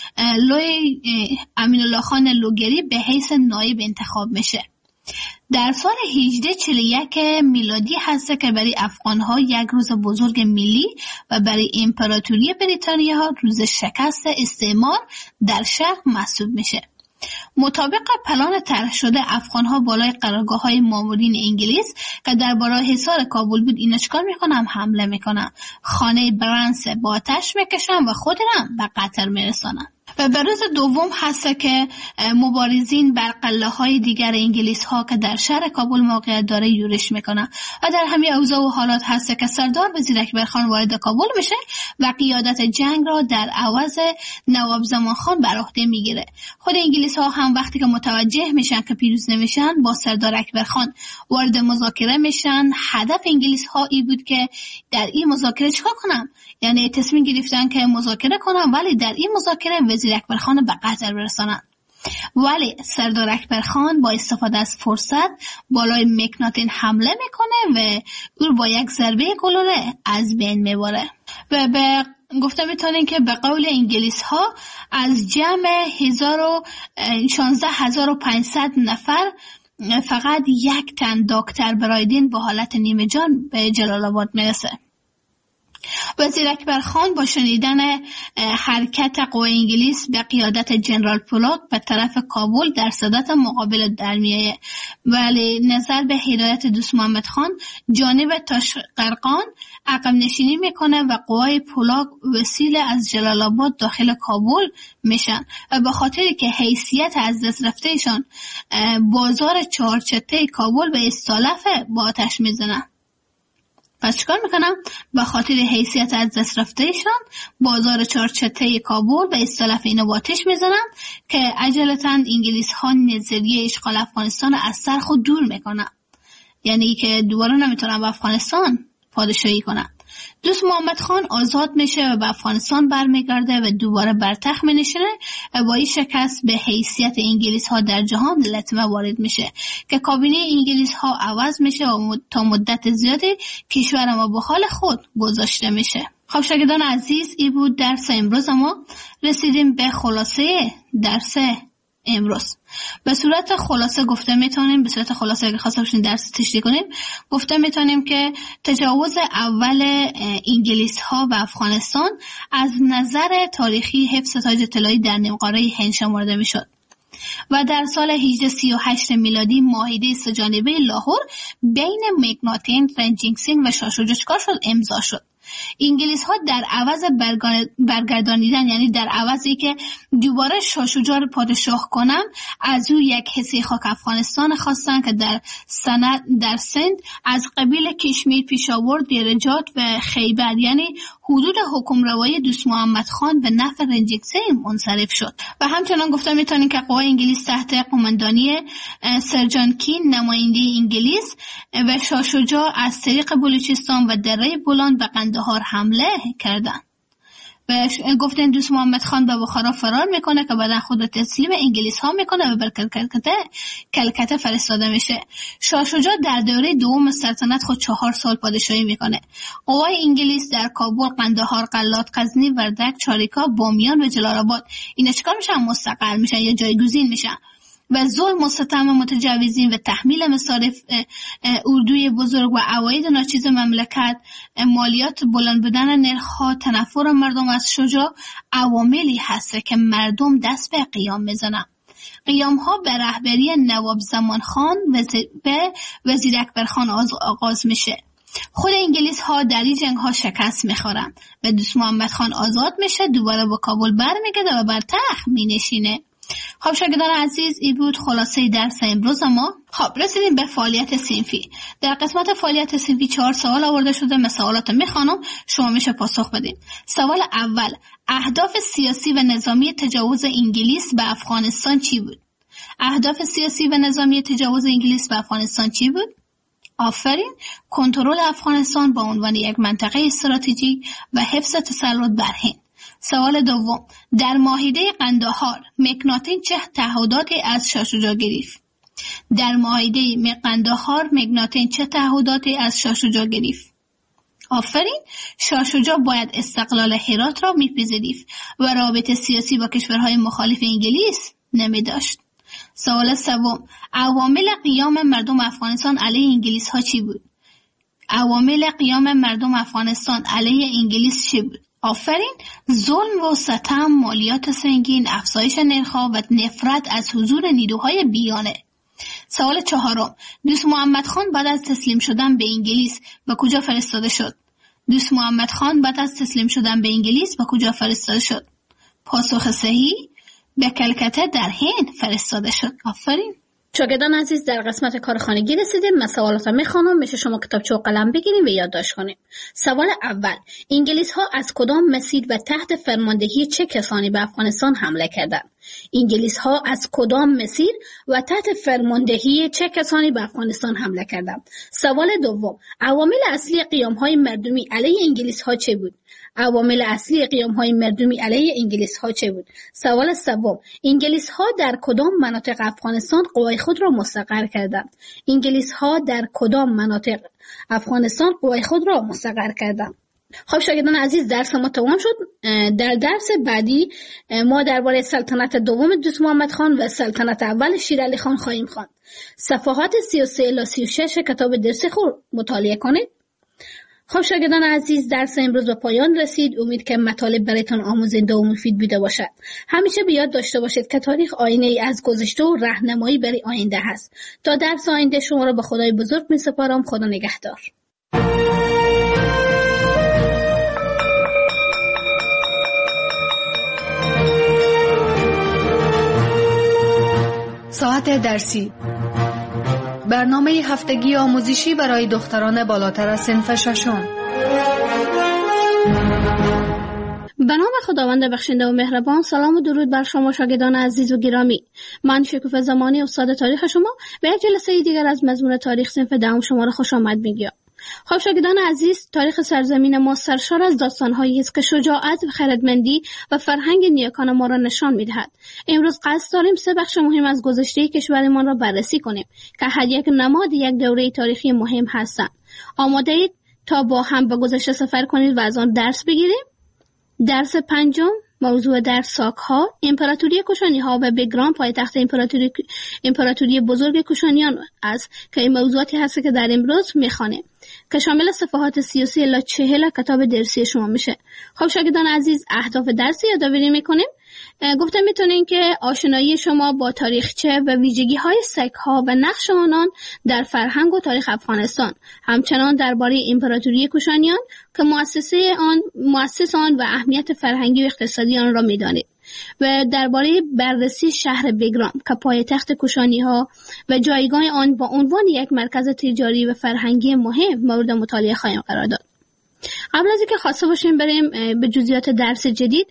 لوی امین الله خان لوگری به حیث نایب انتخاب میشه. در سال هجده چهل و یک میلادی هست که برای افغان‌ها یک روز بزرگ ملی و برای امپراتوری بریتانیا ها روز شکست استعمار در شرق محسوب میشه. مطابق پلان طرح شده افغان‌ها بالای قرارگاه‌های مامورین انگلیس که در بالای حصار کابل بود اینا چکار میکنن؟ حمله میکنن، خانه برانس با آتش میکشن و خود را به قتل میرسانن. و به روز دوم هست که مبارزین بر قلعه‌های دیگر انگلیس ها که در شهر کابل موقعیت داره یورش میکنن و در همین اوضاع و حالات هست که سردار وزیر اکبر خان وارد کابل میشه و قیادت جنگ را در عوض نواب زمان خان بر عهده میگیره. خود انگلیس ها هم وقتی که متوجه میشن که پیروز نمیشن با سردار اکبر خان وارد مذاکره میشن. هدف انگلیس ها ای بود که در این مذاکره چیکار کنن؟ یعنی تصمیم گرفتن که مذاکره کنن، ولی در این مذاکره وزیر وزیر اکبرخان به قتل برسانند. ولی سردار اکبرخان با استفاده از فرصت بالای مکناتین حمله میکنه و او با یک ضربه گلوله از بین میبره. و به گفته میتونین که به قول انگلیس ها از جمع شانزده هزار و پانصد نفر فقط یک تن دکتر برایدین به حالت نیمه جان به جلال آباد میرسه. وزیر اکبرخان با شنیدن حرکت قوای انگلیس به قیادت جنرال پولاک به طرف کابل در صدت مقابل در میایه، ولی نظر به هدایت دوست محمد خان جانب تاشقرقان عقب نشینی میکنه و قوای پولاک وسیله از جلال آباد داخل کابل میشن و به خاطری که حیثیت از دست رفتهشان بازار چهارچته کابل به استالف با آتش میزنن. پس چیکار میکنم؟ به خاطر حیثیت از دست رفتهشان بازار چهارچته کابل به اصطلاح اینو با آتش میزنن که عجلتاً انگلیس ها نظریه اشغال افغانستان از سر خود دور میکنن، یعنی که دوباره نمیتونن به افغانستان پادشاهی کنن. دوست محمد خان آزاد میشه و به افغانستان برمیگرده و دوباره بر تخت مینشینه و با این شکست به حیثیت انگلیس ها در جهان لطمه وارد میشه که کابینه انگلیس ها عوض میشه و تا مدت زیادی کشور ما به حال خود گذاشته میشه. خب شاگردان عزیز، این بود درس امروز. ما رسیدیم به خلاصه درس امروز. به صورت خلاصه گفته میتونیم به صورت خلاصه اگه خواسته باشین درس تشریح کنیم، گفته میتونیم که تجاوز اول انگلیس ها به افغانستان از نظر تاریخی حفظ تاج طلایی در نیمقاره هند شمرده میشد و در سال هجده سی و هشت میلادی معاهده سه‌جانبه لاهور بین مکناتین، رنجینگ سینگ و شاه شجاع چیکار شد؟ امضا شد. انگلیس ها در عوض برگردانیدن، یعنی در عوضی که دوباره شاه شجاع پادشاه کنن، از او یک حصه خاک افغانستان خواستن که در سند در سند از قبیل کشمیر، پیشاور، دیرجات و خیبر، یعنی حدود حکمروایی دوست محمد خان به نفع رنجینگ سینگ منصرف شد. و همچنان گفتم میتونین که قوای انگلیس تحت قماندانی سر جان کین، نماینده انگلیس و شاه شجاع از طریق بلوچستان و دره بولان به قندهار حمله کردند و گفتن دوست محمد خان به بخارا فرار میکنه که بعدا خود تسلیم انگلیس ها میکنه و بر کلکته کلکته فرستاده میشه. شاه شجاع در دوره دوم سلطنت خود چهار سال پادشاهی میکنه. قوای انگلیس در کابل، قندهار، قلات، غزنی، وردک، چاریکا، بامیان و جلال آباد اینا چیکار میشن؟ مستقر میشن یا جایگزین میشن و ظلم و ستم متجاوزین و تحمیل مصارف اردوی بزرگ و عواید ناچیز مملکت، مالیات بلند بودن نرخ‌ها، تنفر مردم از شجاع عواملی هست که مردم دست به قیام میزنن. قیام ها به رهبری نواب زمان خان و وزیر اکبر خان آغاز میشه. خود انگلیس ها در این جنگ ها شکست میخورن و دوست محمد خان آزاد میشه، دوباره با کابل برمیگرده و بر تخت مینشینه. خب شاگردان عزیز، این بود خلاصه درس امروز ما. خب رسیدیم به فعالیت صنفی. در قسمت فعالیت صنفی چهار سوال آورده شده. من سوالات میخوانم، شما میشه پاسخ بدید. سوال اول: اهداف سیاسی و نظامی تجاوز انگلیس به افغانستان چی بود؟ اهداف سیاسی و نظامی تجاوز انگلیس به افغانستان چی بود؟ آفرین، کنترل افغانستان با عنوان یک منطقه استراتژیک و حفظ تسلط بر هند. سوال دوم: در معاهده قندهار مکناتین چه تعهداتی از شاه شجاع گرفت؟ در معاهده قندهار مکناتین چه تعهداتی از شاه شجاع گرفت؟ آفرین، شاه شجاع باید استقلال هرات را میپذیرفت و رابطه سیاسی با کشورهای مخالف انگلیس نمی داشت. سوال سوم: عوامل قیام مردم افغانستان علیه انگلیس ها چی بود؟ عوامل قیام مردم افغانستان علیه انگلیس چی بود؟ آفرین، ظلم و ستم، مالیات سنگین، افزایش نرخ‌ها و نفرت از حضور نیروهای بیگانه. سوال چهارم: دوست محمد خان بعد از تسلیم شدن به انگلیس به کجا فرستاده شد؟ دوست محمد خان بعد از تسلیم شدن به انگلیس به کجا فرستاده شد؟ پاسخ صحیح: به کلکته در هند فرستاده شد. آفرین. شاگردان عزیز، در قسمت کار خانگی رسیدیم. من سوالات رو میخوانم، میشه شما کتابچه و قلم بگیریم و یادداشت کنیم. سوال اول: انگلیس ها از کدام مسیر و تحت فرماندهی چه کسانی به افغانستان حمله کردند؟ انگلیس ها از کدام مسیر و تحت فرماندهی چه کسانی به افغانستان حمله کردند؟ سوال دوم، عوامل اصلی قیام های مردمی علیه انگلیس ها چه بود؟ عوامل اصلی قیام های مردمی علیه انگلیس ها چه بود؟ سوال سوم، انگلیس ها در کدام مناطق افغانستان قوای خود را مستقر کردند؟ انگلیس ها در کدام مناطق افغانستان قوای خود را مستقر کردند؟ خب شاگردان عزیز، درس ما تمام شد. در درس بعدی ما درباره سلطنت دوم دوست محمد خان و سلطنت اول شیر علی خان خواهیم خواند. صفحات سی و سه الی سی و شش کتاب درسی خود مطالعه کنید. خب شاگردان عزیز، درس امروز به پایان رسید. امید که مطالب برایتان آموزنده و مفید بوده باشد. همیشه به یاد داشته باشید که تاریخ آینه ای از گذشته و راهنمایی برای آینده هست. تا درس آینده شما را به خدای بزرگ می‌سپارم. خدا نگهدار. ساعت درسی، برنامه هفتگی آموزشی برای دختران بالاتر از صنف ششم. به نام خداوند بخشنده و مهربان. سلام و درود بر شما شاگردان عزیز و گرامی. من شکوفه زمانی استاد تاریخ شما به یک جلسه دیگر از مضمون تاریخ صنف دهم شما را خوش آمد میگویم. خب شاگردان عزیز، تاریخ سرزمین ما سرشار از داستان‌هایی است که شجاعت و خردمندی و فرهنگ نیاکان ما را نشان می‌دهد. امروز قصد داریم سه بخش مهم از گذشته کشورمان را بررسی کنیم که هر یک نماد یک دوره تاریخی مهم هستند. آماده اید تا با هم به گذشته سفر کنید و از آن درس بگیریم؟ درس پنجم، موضوع در ساک‌ها، امپراتوری کوشانی‌ها و بگرام پایتخت امپراتوری امپراتوری بزرگ کوشانیان است که این موضوعاتی هست که در امروز می‌خوانیم که شامل صفحات سی و سه الی چهل کتاب درسی شما میشه. خب شاگردان عزیز، اهداف درسی یادآوری می‌کنیم. گفتم میتونین که آشنایی شما با تاریخچه و ویژگی‌های سک‌ها و نقش آنان در فرهنگ و تاریخ افغانستان، همچنان درباره امپراتوری کوشانیان که مؤسسه آن مؤسس آن و اهمیت فرهنگی و اقتصادی آن را میدانید، و درباره بررسی شهر بگرام که پایتخت کوشانی‌ها و جایگاه آن با عنوان یک مرکز تجاری و فرهنگی مهم مورد مطالعه خواهیم قرار داد. قبل از اینکه خواسته باشیم بریم به جزئیات درس جدید،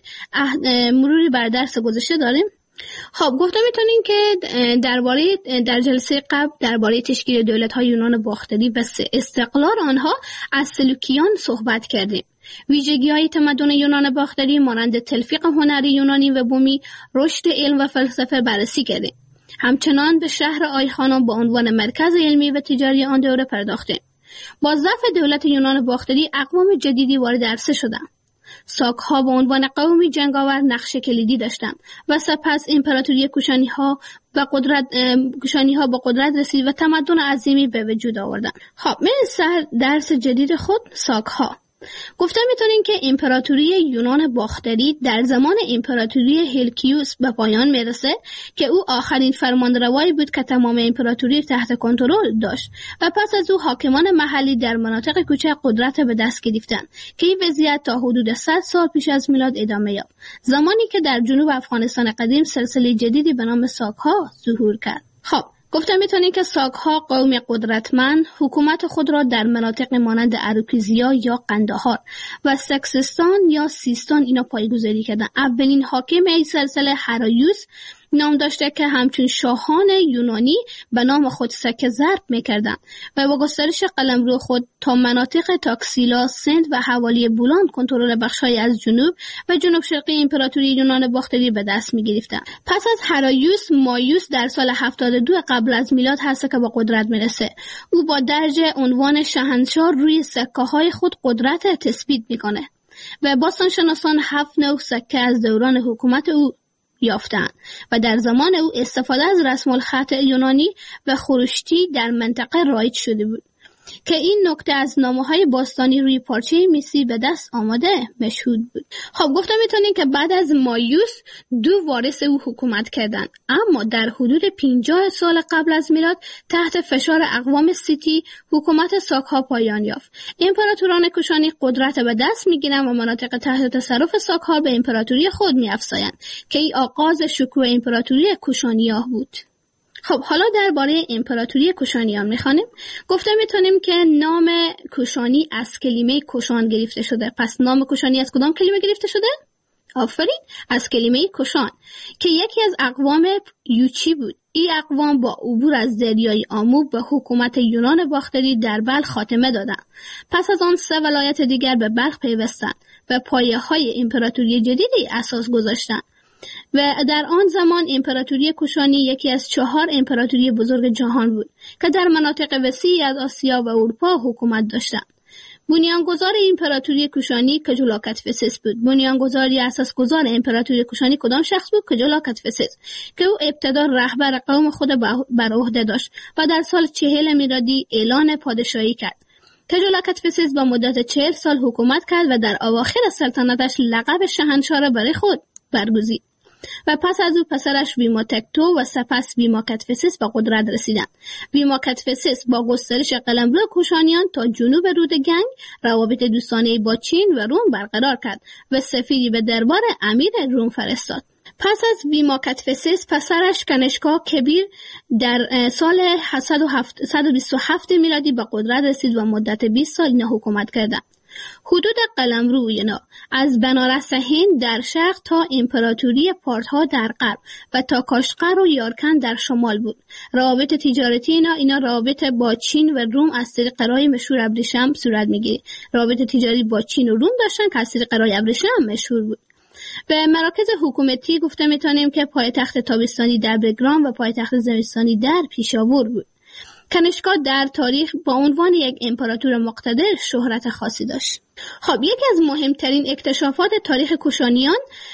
مروری بر درس گذشته داریم. خب گفتم میتونین که درباره در جلسه قبل درباره تشکیل دولت‌های یونان باختری و استقلال آنها از سلوکیان صحبت کردیم. ویژگی‌های تمدن یونان باختری مانند تلفیق هنری یونانی و بومی، رشد علم و فلسفه بررسی کردیم. همچنان به شهر آیخانان با عنوان مرکز علمی و تجاری آن دوره پرداختیم. با ضعف دولت یونان باختری اقوام جدیدی وارد عرصه شدند. ساک‌ها به عنوان قومی جنگاور نقش کلیدی داشتند و سپس امپراتوری کوشانی‌ها و قدرت کوشانی‌ها با قدرت رسید و تمدن عظیمی به وجود آوردند. خب من درس جدید خود ساک‌ها. گفتم میتونین که امپراتوری یونان باختری در زمان امپراتوری هلکیوس به پایان میرسه که او آخرین فرمانروایی بود که تمام امپراتوری تحت کنترل داشت و پس از او حاکمان محلی در مناطق کوچک قدرت به دست گرفتند که این وضعیت تا حدود صد سال پیش از میلاد ادامه یافت، زمانی که در جنوب افغانستان قدیم سلسله جدیدی به نام ساک‌ها ظهور کرد. خب گفتم میتونین که ساک‌ها قوم قدرتمند حکومت خود را در مناطق مانند اروکیزیا یا قندهار و سکسستان یا سیستان اینا پایگذاری کردن. اولین حاکم این سلسله هرایوس نام داشته که همچون شاهان یونانی به نام خود سکه ضرب میکردند و با گسترش قلمرو خود تا مناطق تاکسیلا، سند و حوالی بولان کنترل بخش‌های از جنوب و جنوب شرقی امپراتوری یونان باختری به دست میگرفتند. پس از هرایوس، مایوس در سال هفتاد و دو قبل از میلاد هست که به قدرت میرسه. او با درج عنوان شاهنشاه روی سکه‌های خود قدرت تثبیت میکنه و باستانشناسان هفت نوع سکه از دوران حکومت او یافتند و در زمان او استفاده از رسم الخط یونانی و خروشتی در منطقه رایج شده بود که این نکته از نامه‌های باستانی روی پارچه میسی به دست آمده مشهود بود. خب گفتم میتونین که بعد از مایوس دو وارث او حکومت کردند، اما در حدود پنجاه سال قبل از میلاد تحت فشار اقوام سیتی حکومت ساک‌ها پایان یافت. امپراتوران کوشانی قدرت به دست میگیرند و مناطق تحت تصرف ساک‌ها به امپراتوری خود میافزایند که این آغاز شکوه امپراتوری کوشانیان بود. خب حالا درباره امپراتوری کوشانیان میخوانیم. گفته میتونیم که نام کوشانی از کلمه کوشان گرفته شده. پس نام کوشانی از کدام کلمه گرفته شده؟ آفرین، از کلمه کوشان که یکی از اقوام یوچی بود. این اقوام با عبور از دریای آمو به حکومت یونان باختری در بلخ خاتمه دادند. پس از آن سه ولایت دیگر به بلخ پیوستند و پایه‌های امپراتوری جدیدی اساس گذاشتند و در آن زمان امپراتوری کوشانی یکی از چهار امپراتوری بزرگ جهان بود که در مناطق وسیعی از آسیا و اروپا حکومت داشتند. بنیانگذار امپراتوری کوشانی کجولاکتفسس بود. بنیانگذاری اساسگذار امپراتوری کوشانی کدام شخص بود؟ کجولاکتفسس که او ابتدا رهبر قوم خود بر عهده داشت و در سال چهل میلادی اعلان پادشاهی کرد. کجولاکتفسس با مدت چهل سال حکومت کرد و در اواخر سلطنتش لقب شاهنشاه را برای خود برگزید و پس از او پسرش ویماتکتو و سپس ویماکتفسس به قدرت رسیدند. ویماکتفسس با گسترش قلمرو کوشانیان تا جنوب رود گنگ روابط دوستانه‌ای با چین و روم برقرار کرد و سفیری به دربار امیر روم فرستاد. پس از ویماکتفسس پسرش کنشکا کبیر در سال صد و بیست و هفت میلادی به قدرت رسید و مدت بیست سال اینا حکومت کردند. حدود قلمرو اینا از بنارس هند در شرق تا امپراتوری پارتها در غرب و تا کاشغر و یارکن در شمال بود. روابط تجارتی اینا اینا روابط با چین و روم از طریق قلعه مشهور ابریشم صورت میگیره. روابط تجاری با چین و روم داشتن که از طریق قلعه ابریشم مشهور بود. به مراکز حکومتی گفته میتونیم که پایتخت تابستانی در بگرام و پایتخت زمستانی در پیشاور بود. کنشکا در تاریخ با عنوان یک امپراتور مقتدر شهرت خاصی داشت. خب یکی از مهمترین اکتشافات تاریخ کوشانیان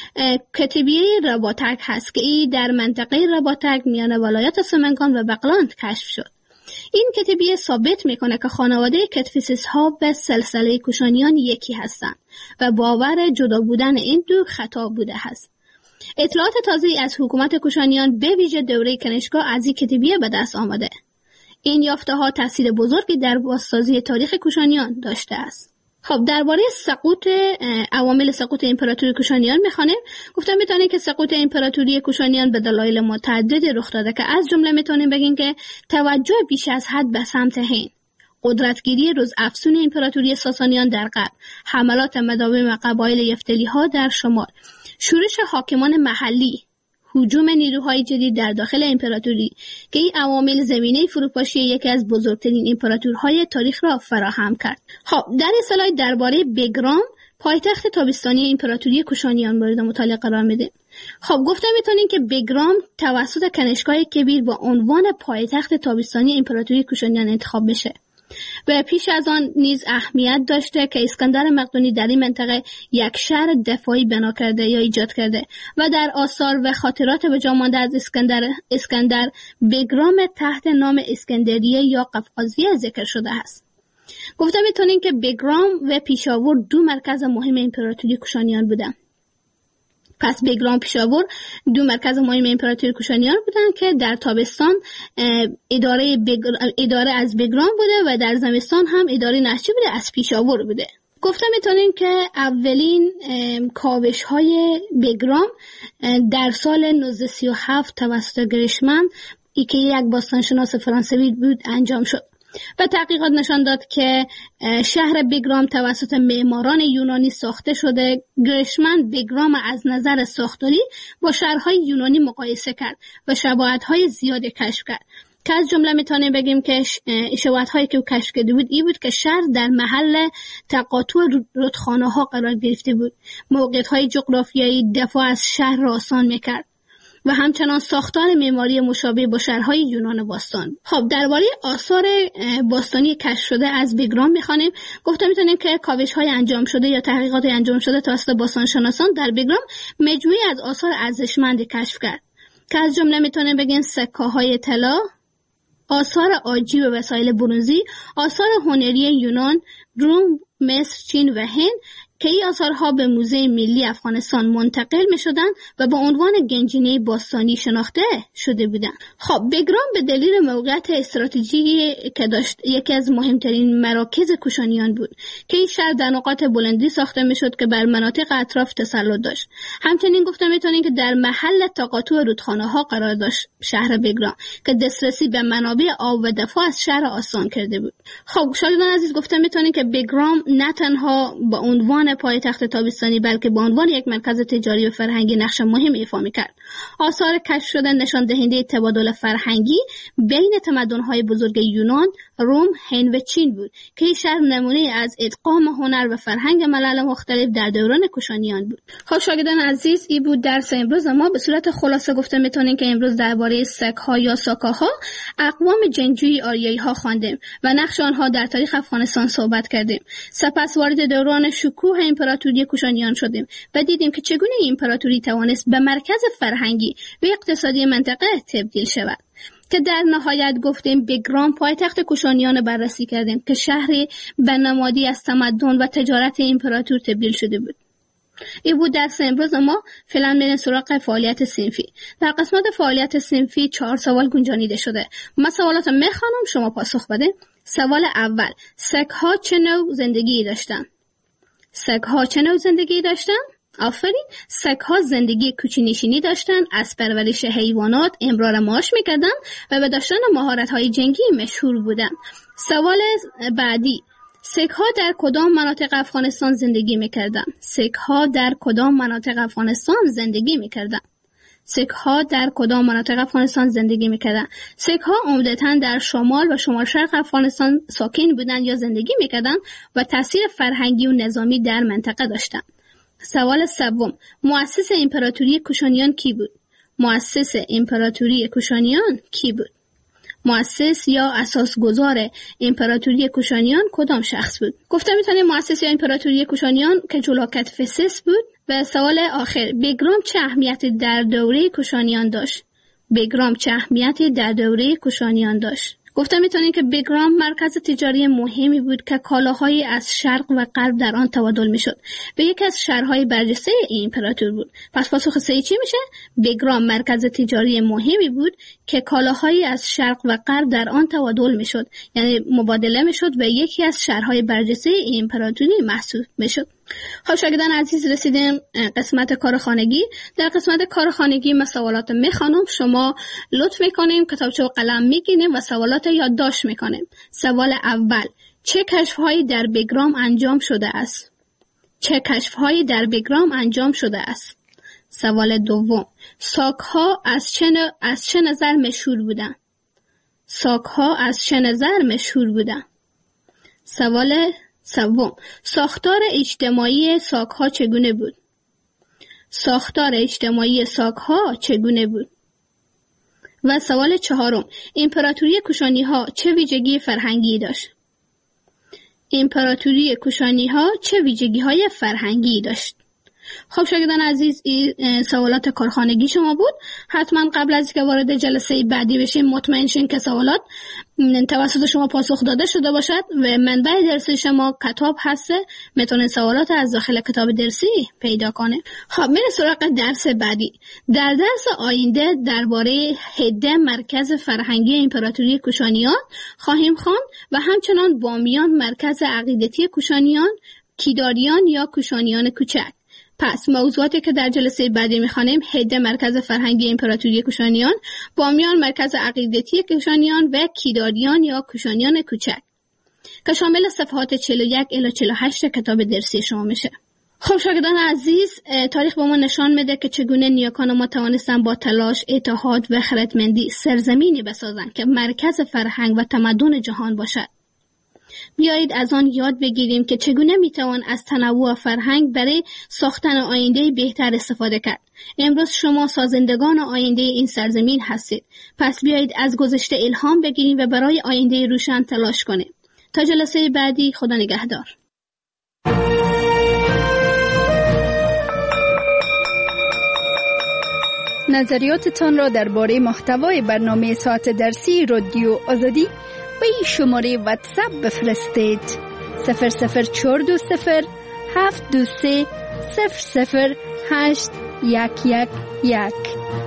کتیبه رباطک هست که این در منطقه رباطک میان ولایات سمنگان و بغلان کشف شد. این کتیبه ثابت میکنه که خانواده کتفسس ها به سلسله کوشانیان یکی هستند و باور جدا بودن این دو خطا بوده است. اطلاعات تازه از حکومت کوشانیان به ویژه دوره کنشکا از این کتیبه به دست آمده. این یافته ها تاثیر بزرگی در بازسازی تاریخ کوشانیان داشته است. خب درباره سقوط عوامل سقوط امپراتوری کوشانیان میخوانیم. گفتم میتونیم که سقوط امپراتوری کوشانیان به دلایل متعددی رخ داده که از جمله میتونیم بگیم که توجه بیش از حد به سمت هند، قدرتگیری روز افزون امپراتوری ساسانیان در غرب، حملات مداوم قبایل یفتلی ها در شمال، شورش حاکمان محلی، هجوم نیروهای جدید در داخل امپراتوری که این عوامل زمینه فروپاشی یکی از بزرگترین امپراتورهای تاریخ را فراهم کرد. خب در اصطلاح درباره بگرام پایتخت تابستانی امپراتوری کوشانیان مورد مطالعه قرار میده. خب گفتم میتونیم که بگرام توسط کنشکای کبیر با عنوان پایتخت تابستانی امپراتوری کوشانیان انتخاب بشه و پیش از آن نیز اهمیت داشته که اسکندر مقدونی در این منطقه یک شهر دفاعی بنا کرده یا ایجاد کرده و در آثار و خاطرات به جا مانده از اسکندر اسکندر بگرام تحت نام اسکندریه یا قفقازیه ذکر شده است. گفتم میتونیم که بگرام و پیشاور دو مرکز مهم امپراتوری کوشانیان بودند. پس بگرام پیشاور دو مرکز مهم امپراتوری کوشانیان بودند که در تابستان اداره بگر... اداره از بگرام بوده و در زمستان هم اداره نشچی بوده از پیشاور بوده. گفتم میتونیم که اولین کاوش های بگرام در سال نوزده سی و هفت توسط گریشمن ای که یک باستانشناس فرانسوی بود انجام شد و تحقیقات نشان داد که شهر بگرام توسط معماران یونانی ساخته شده. گریشمن بگرام از نظر ساختاری با شهرهای یونانی مقایسه کرد و شباهت‌های زیادی کشف کرد که از جمله میتونیم بگیم که شباهت‌هایی که او کشف کرده بود این بود که شهر در محل تقاطع رودخانه‌ها قرار گرفته بود. موقعیت‌های جغرافیایی دفاع از شهر را آسان میکرد و همچنان ساختار معماری مشابه با شهرهای یونان باستان. خب درباره آثار باستانی کشف شده از بگرام میخوانیم. گفتم میتونیم که کاوش‌های انجام شده یا تحقیقات انجام شده توسط باستانشناسان در بگرام مجموعی از آثار ارزشمندی کشف کرد که از جمله میتونیم بگیم سکه‌های طلا، آثار عاجی و وسایل برنزی، آثار هنری یونان، روم، مصر، چین و هند که این آثارها به موزه ملی افغانستان منتقل می شدن و با عنوان گنجینه باستانی شناخته شده بودند. خب بگرام به دلیل موقعیت استراتژیکی که داشت یکی از مهمترین مراکز کوشانیان بود که این شهر در نقاط بلندی ساخته می شد که بر مناطق اطراف تسلط داشت. همچنین گفته میتونیم که در محل تقاطع رودخانه ها قرار داشت شهر بگرام که دسترسی به منابع آب و دفاع از شهر آسان کرده بود. خب شاگردان عزیز گفته میتونیم که بگرام نه تنها به عنوان پایتخت تابستانی بلکه به عنوان یک مرکز تجاری و فرهنگی نقش مهم ایفا می‌کرد. آثار کشف شده نشان دهنده تبادل فرهنگی بین تمدن‌های بزرگ یونان، روم، هند و چین بود که این شهر نمونه از ادغام هنر و فرهنگ ملل مختلف در دوران کوشانیان بود. خب شاگردان عزیز، این بود درس امروز. ما به صورت خلاصه گفته میتونیم که امروز درباره سک‌ها یا ساکاها، اقوام جنگجوی آریایی‌ها خواندیم و نقش آنها در تاریخ افغانستان صحبت کردیم. سپس وارد دوران شکوه امپراتوری کوشانیان شدیم و دیدیم که چگونه این امپراتوری توانست به مرکز فرهنگی و اقتصادی منطقه تبدیل شود. که در نهایت گفتیم بگرام پایتخت کوشانیان بررسی کردیم که شهری به نمادی از تمدن و تجارت امپراتور تبدیل شده بود. این بود درس امروز ما. فعلا بریم سراغ فعالیت صنفی. در قسمت فعالیت صنفی چهار سوال گنجانیده شده. من سوالات میخوانم، شما پاسخ بده. سوال اول: سگ‌ها چه نوع زندگی داشتن؟ سگ‌ها چه نوع زندگی داشتن؟ آفرین. سگ‌ها زندگی کوچ‌نشینی داشتن، از پرورش حیوانات امرار معاش میکردن و به داشتن مهارت‌های جنگی مشهور بودن. سوال بعدی: سگ‌ها در کدام مناطق افغانستان زندگی میکردن؟ سگ‌ها در کدام مناطق افغانستان زندگی میکردن؟ سگ‌ها در کدام مناطق افغانستان زندگی میکردن؟ سگ‌ها عمدتاً در شمال و شمال شرق افغانستان ساکن بودن یا زندگی میکردن و تاثیر فرهنگی و نظامی در منطقه داشتن. سوال سوم: مؤسس امپراتوری کوشانیان کی بود؟ مؤسس امپراتوری کوشانیان کی بود؟ مؤسس یا اساسگذار امپراتوری کوشانیان کدام شخص بود؟ گفته میتونیم مؤسس یا امپراتوری کوشانیان کجولاکت فسس بود. و سوال آخر: بگرام چه اهمیتی در دوره کوشانیان داشت؟ بگرام چه اهمیتی در دوره کوشانیان داشت؟ گفته میتونیم که بگرام مرکز تجاری مهمی بود که کالاهایی از شرق و غرب در آن تبادل میشد و یکی از شهرهای برجسته این امپراتور بود. پس پاسخ صحیح چی میشه؟ بگرام مرکز تجاری مهمی بود که کالاهایی از شرق و غرب در آن تبادل میشد، یعنی مبادله میشد و یکی از شهرهای برجسته این امپراتوری محسوب میشد. خب شاگردان عزیز، رسیدیم قسمت کارخانگی. در قسمت کارخانگی ما سوالات میخوانم، شما لطف میکنیم کتابچه و قلم میگیریم و سوالات یادداشت میکنیم. سوال اول: چه کشف‌هایی در بگرام انجام شده است؟ چه کشف‌هایی در بگرام انجام شده است؟ سوال دوم: ساک‌ها از چه ن... از چه نظر مشهور بودند؟ ساک‌ها از چه نظر مشهور بودند؟ سوال سوم: ساختار اجتماعی ساک‌ها چگونه بود؟ ساختار اجتماعی ساک‌ها چگونه بود؟ و سوال چهارم: امپراتوری کوشانی‌ها چه ویژگی فرهنگی داشت؟ امپراتوری کوشانی‌ها چه ویژگی‌های فرهنگی داشت؟ خب شاگردان عزیز، این سوالات کارخانگی شما بود. حتما قبل از اینکه وارد جلسه بعدی بشیم مطمئن شین که سوالات توسط شما پاسخ داده شده باشد و منبع درسی شما کتاب هست، میتونید سوالات از داخل کتاب درسی پیدا کنه. خب میریم سراغ درس بعدی. در درس آینده درباره هده مرکز فرهنگی امپراتوری کوشانیان خواهیم خواند و همچنان بامیان مرکز عقیدتی کوشانیان، کیداریان یا کوشانیان کوچک. پس موضوعاتی که در جلسه بعدی میخوانیم: هده مرکز فرهنگی امپراتوری کوشانیان، بامیان مرکز عقیدتی کوشانیان و کیداریان یا کوشانیان کوچک که شامل صفحات چهل و یک الی چهل و هشت کتاب درسی شما میشه. خب شاگردان عزیز، تاریخ به ما نشان میده که چگونه نیاکان ما توانستن با تلاش، اتحاد و خردمندی سرزمینی بسازن که مرکز فرهنگ و تمدن جهان باشد. بیایید از آن یاد بگیریم که چگونه میتوان از تنوع فرهنگ برای ساختن آینده بهتر استفاده کرد. امروز شما سازندگان آینده این سرزمین هستید. پس بیایید از گذشته الهام بگیریم و برای آینده روشن تلاش کنیم. تا جلسه بعدی، خدا نگهدار. نظریاتتان را درباره محتوای برنامه ساعت درسی رادیو آزادی به این شماره واتساپ بفرستید: صفر صفر چهار دو صفر هفت دو سه صفر صفر هشت یک یک یک.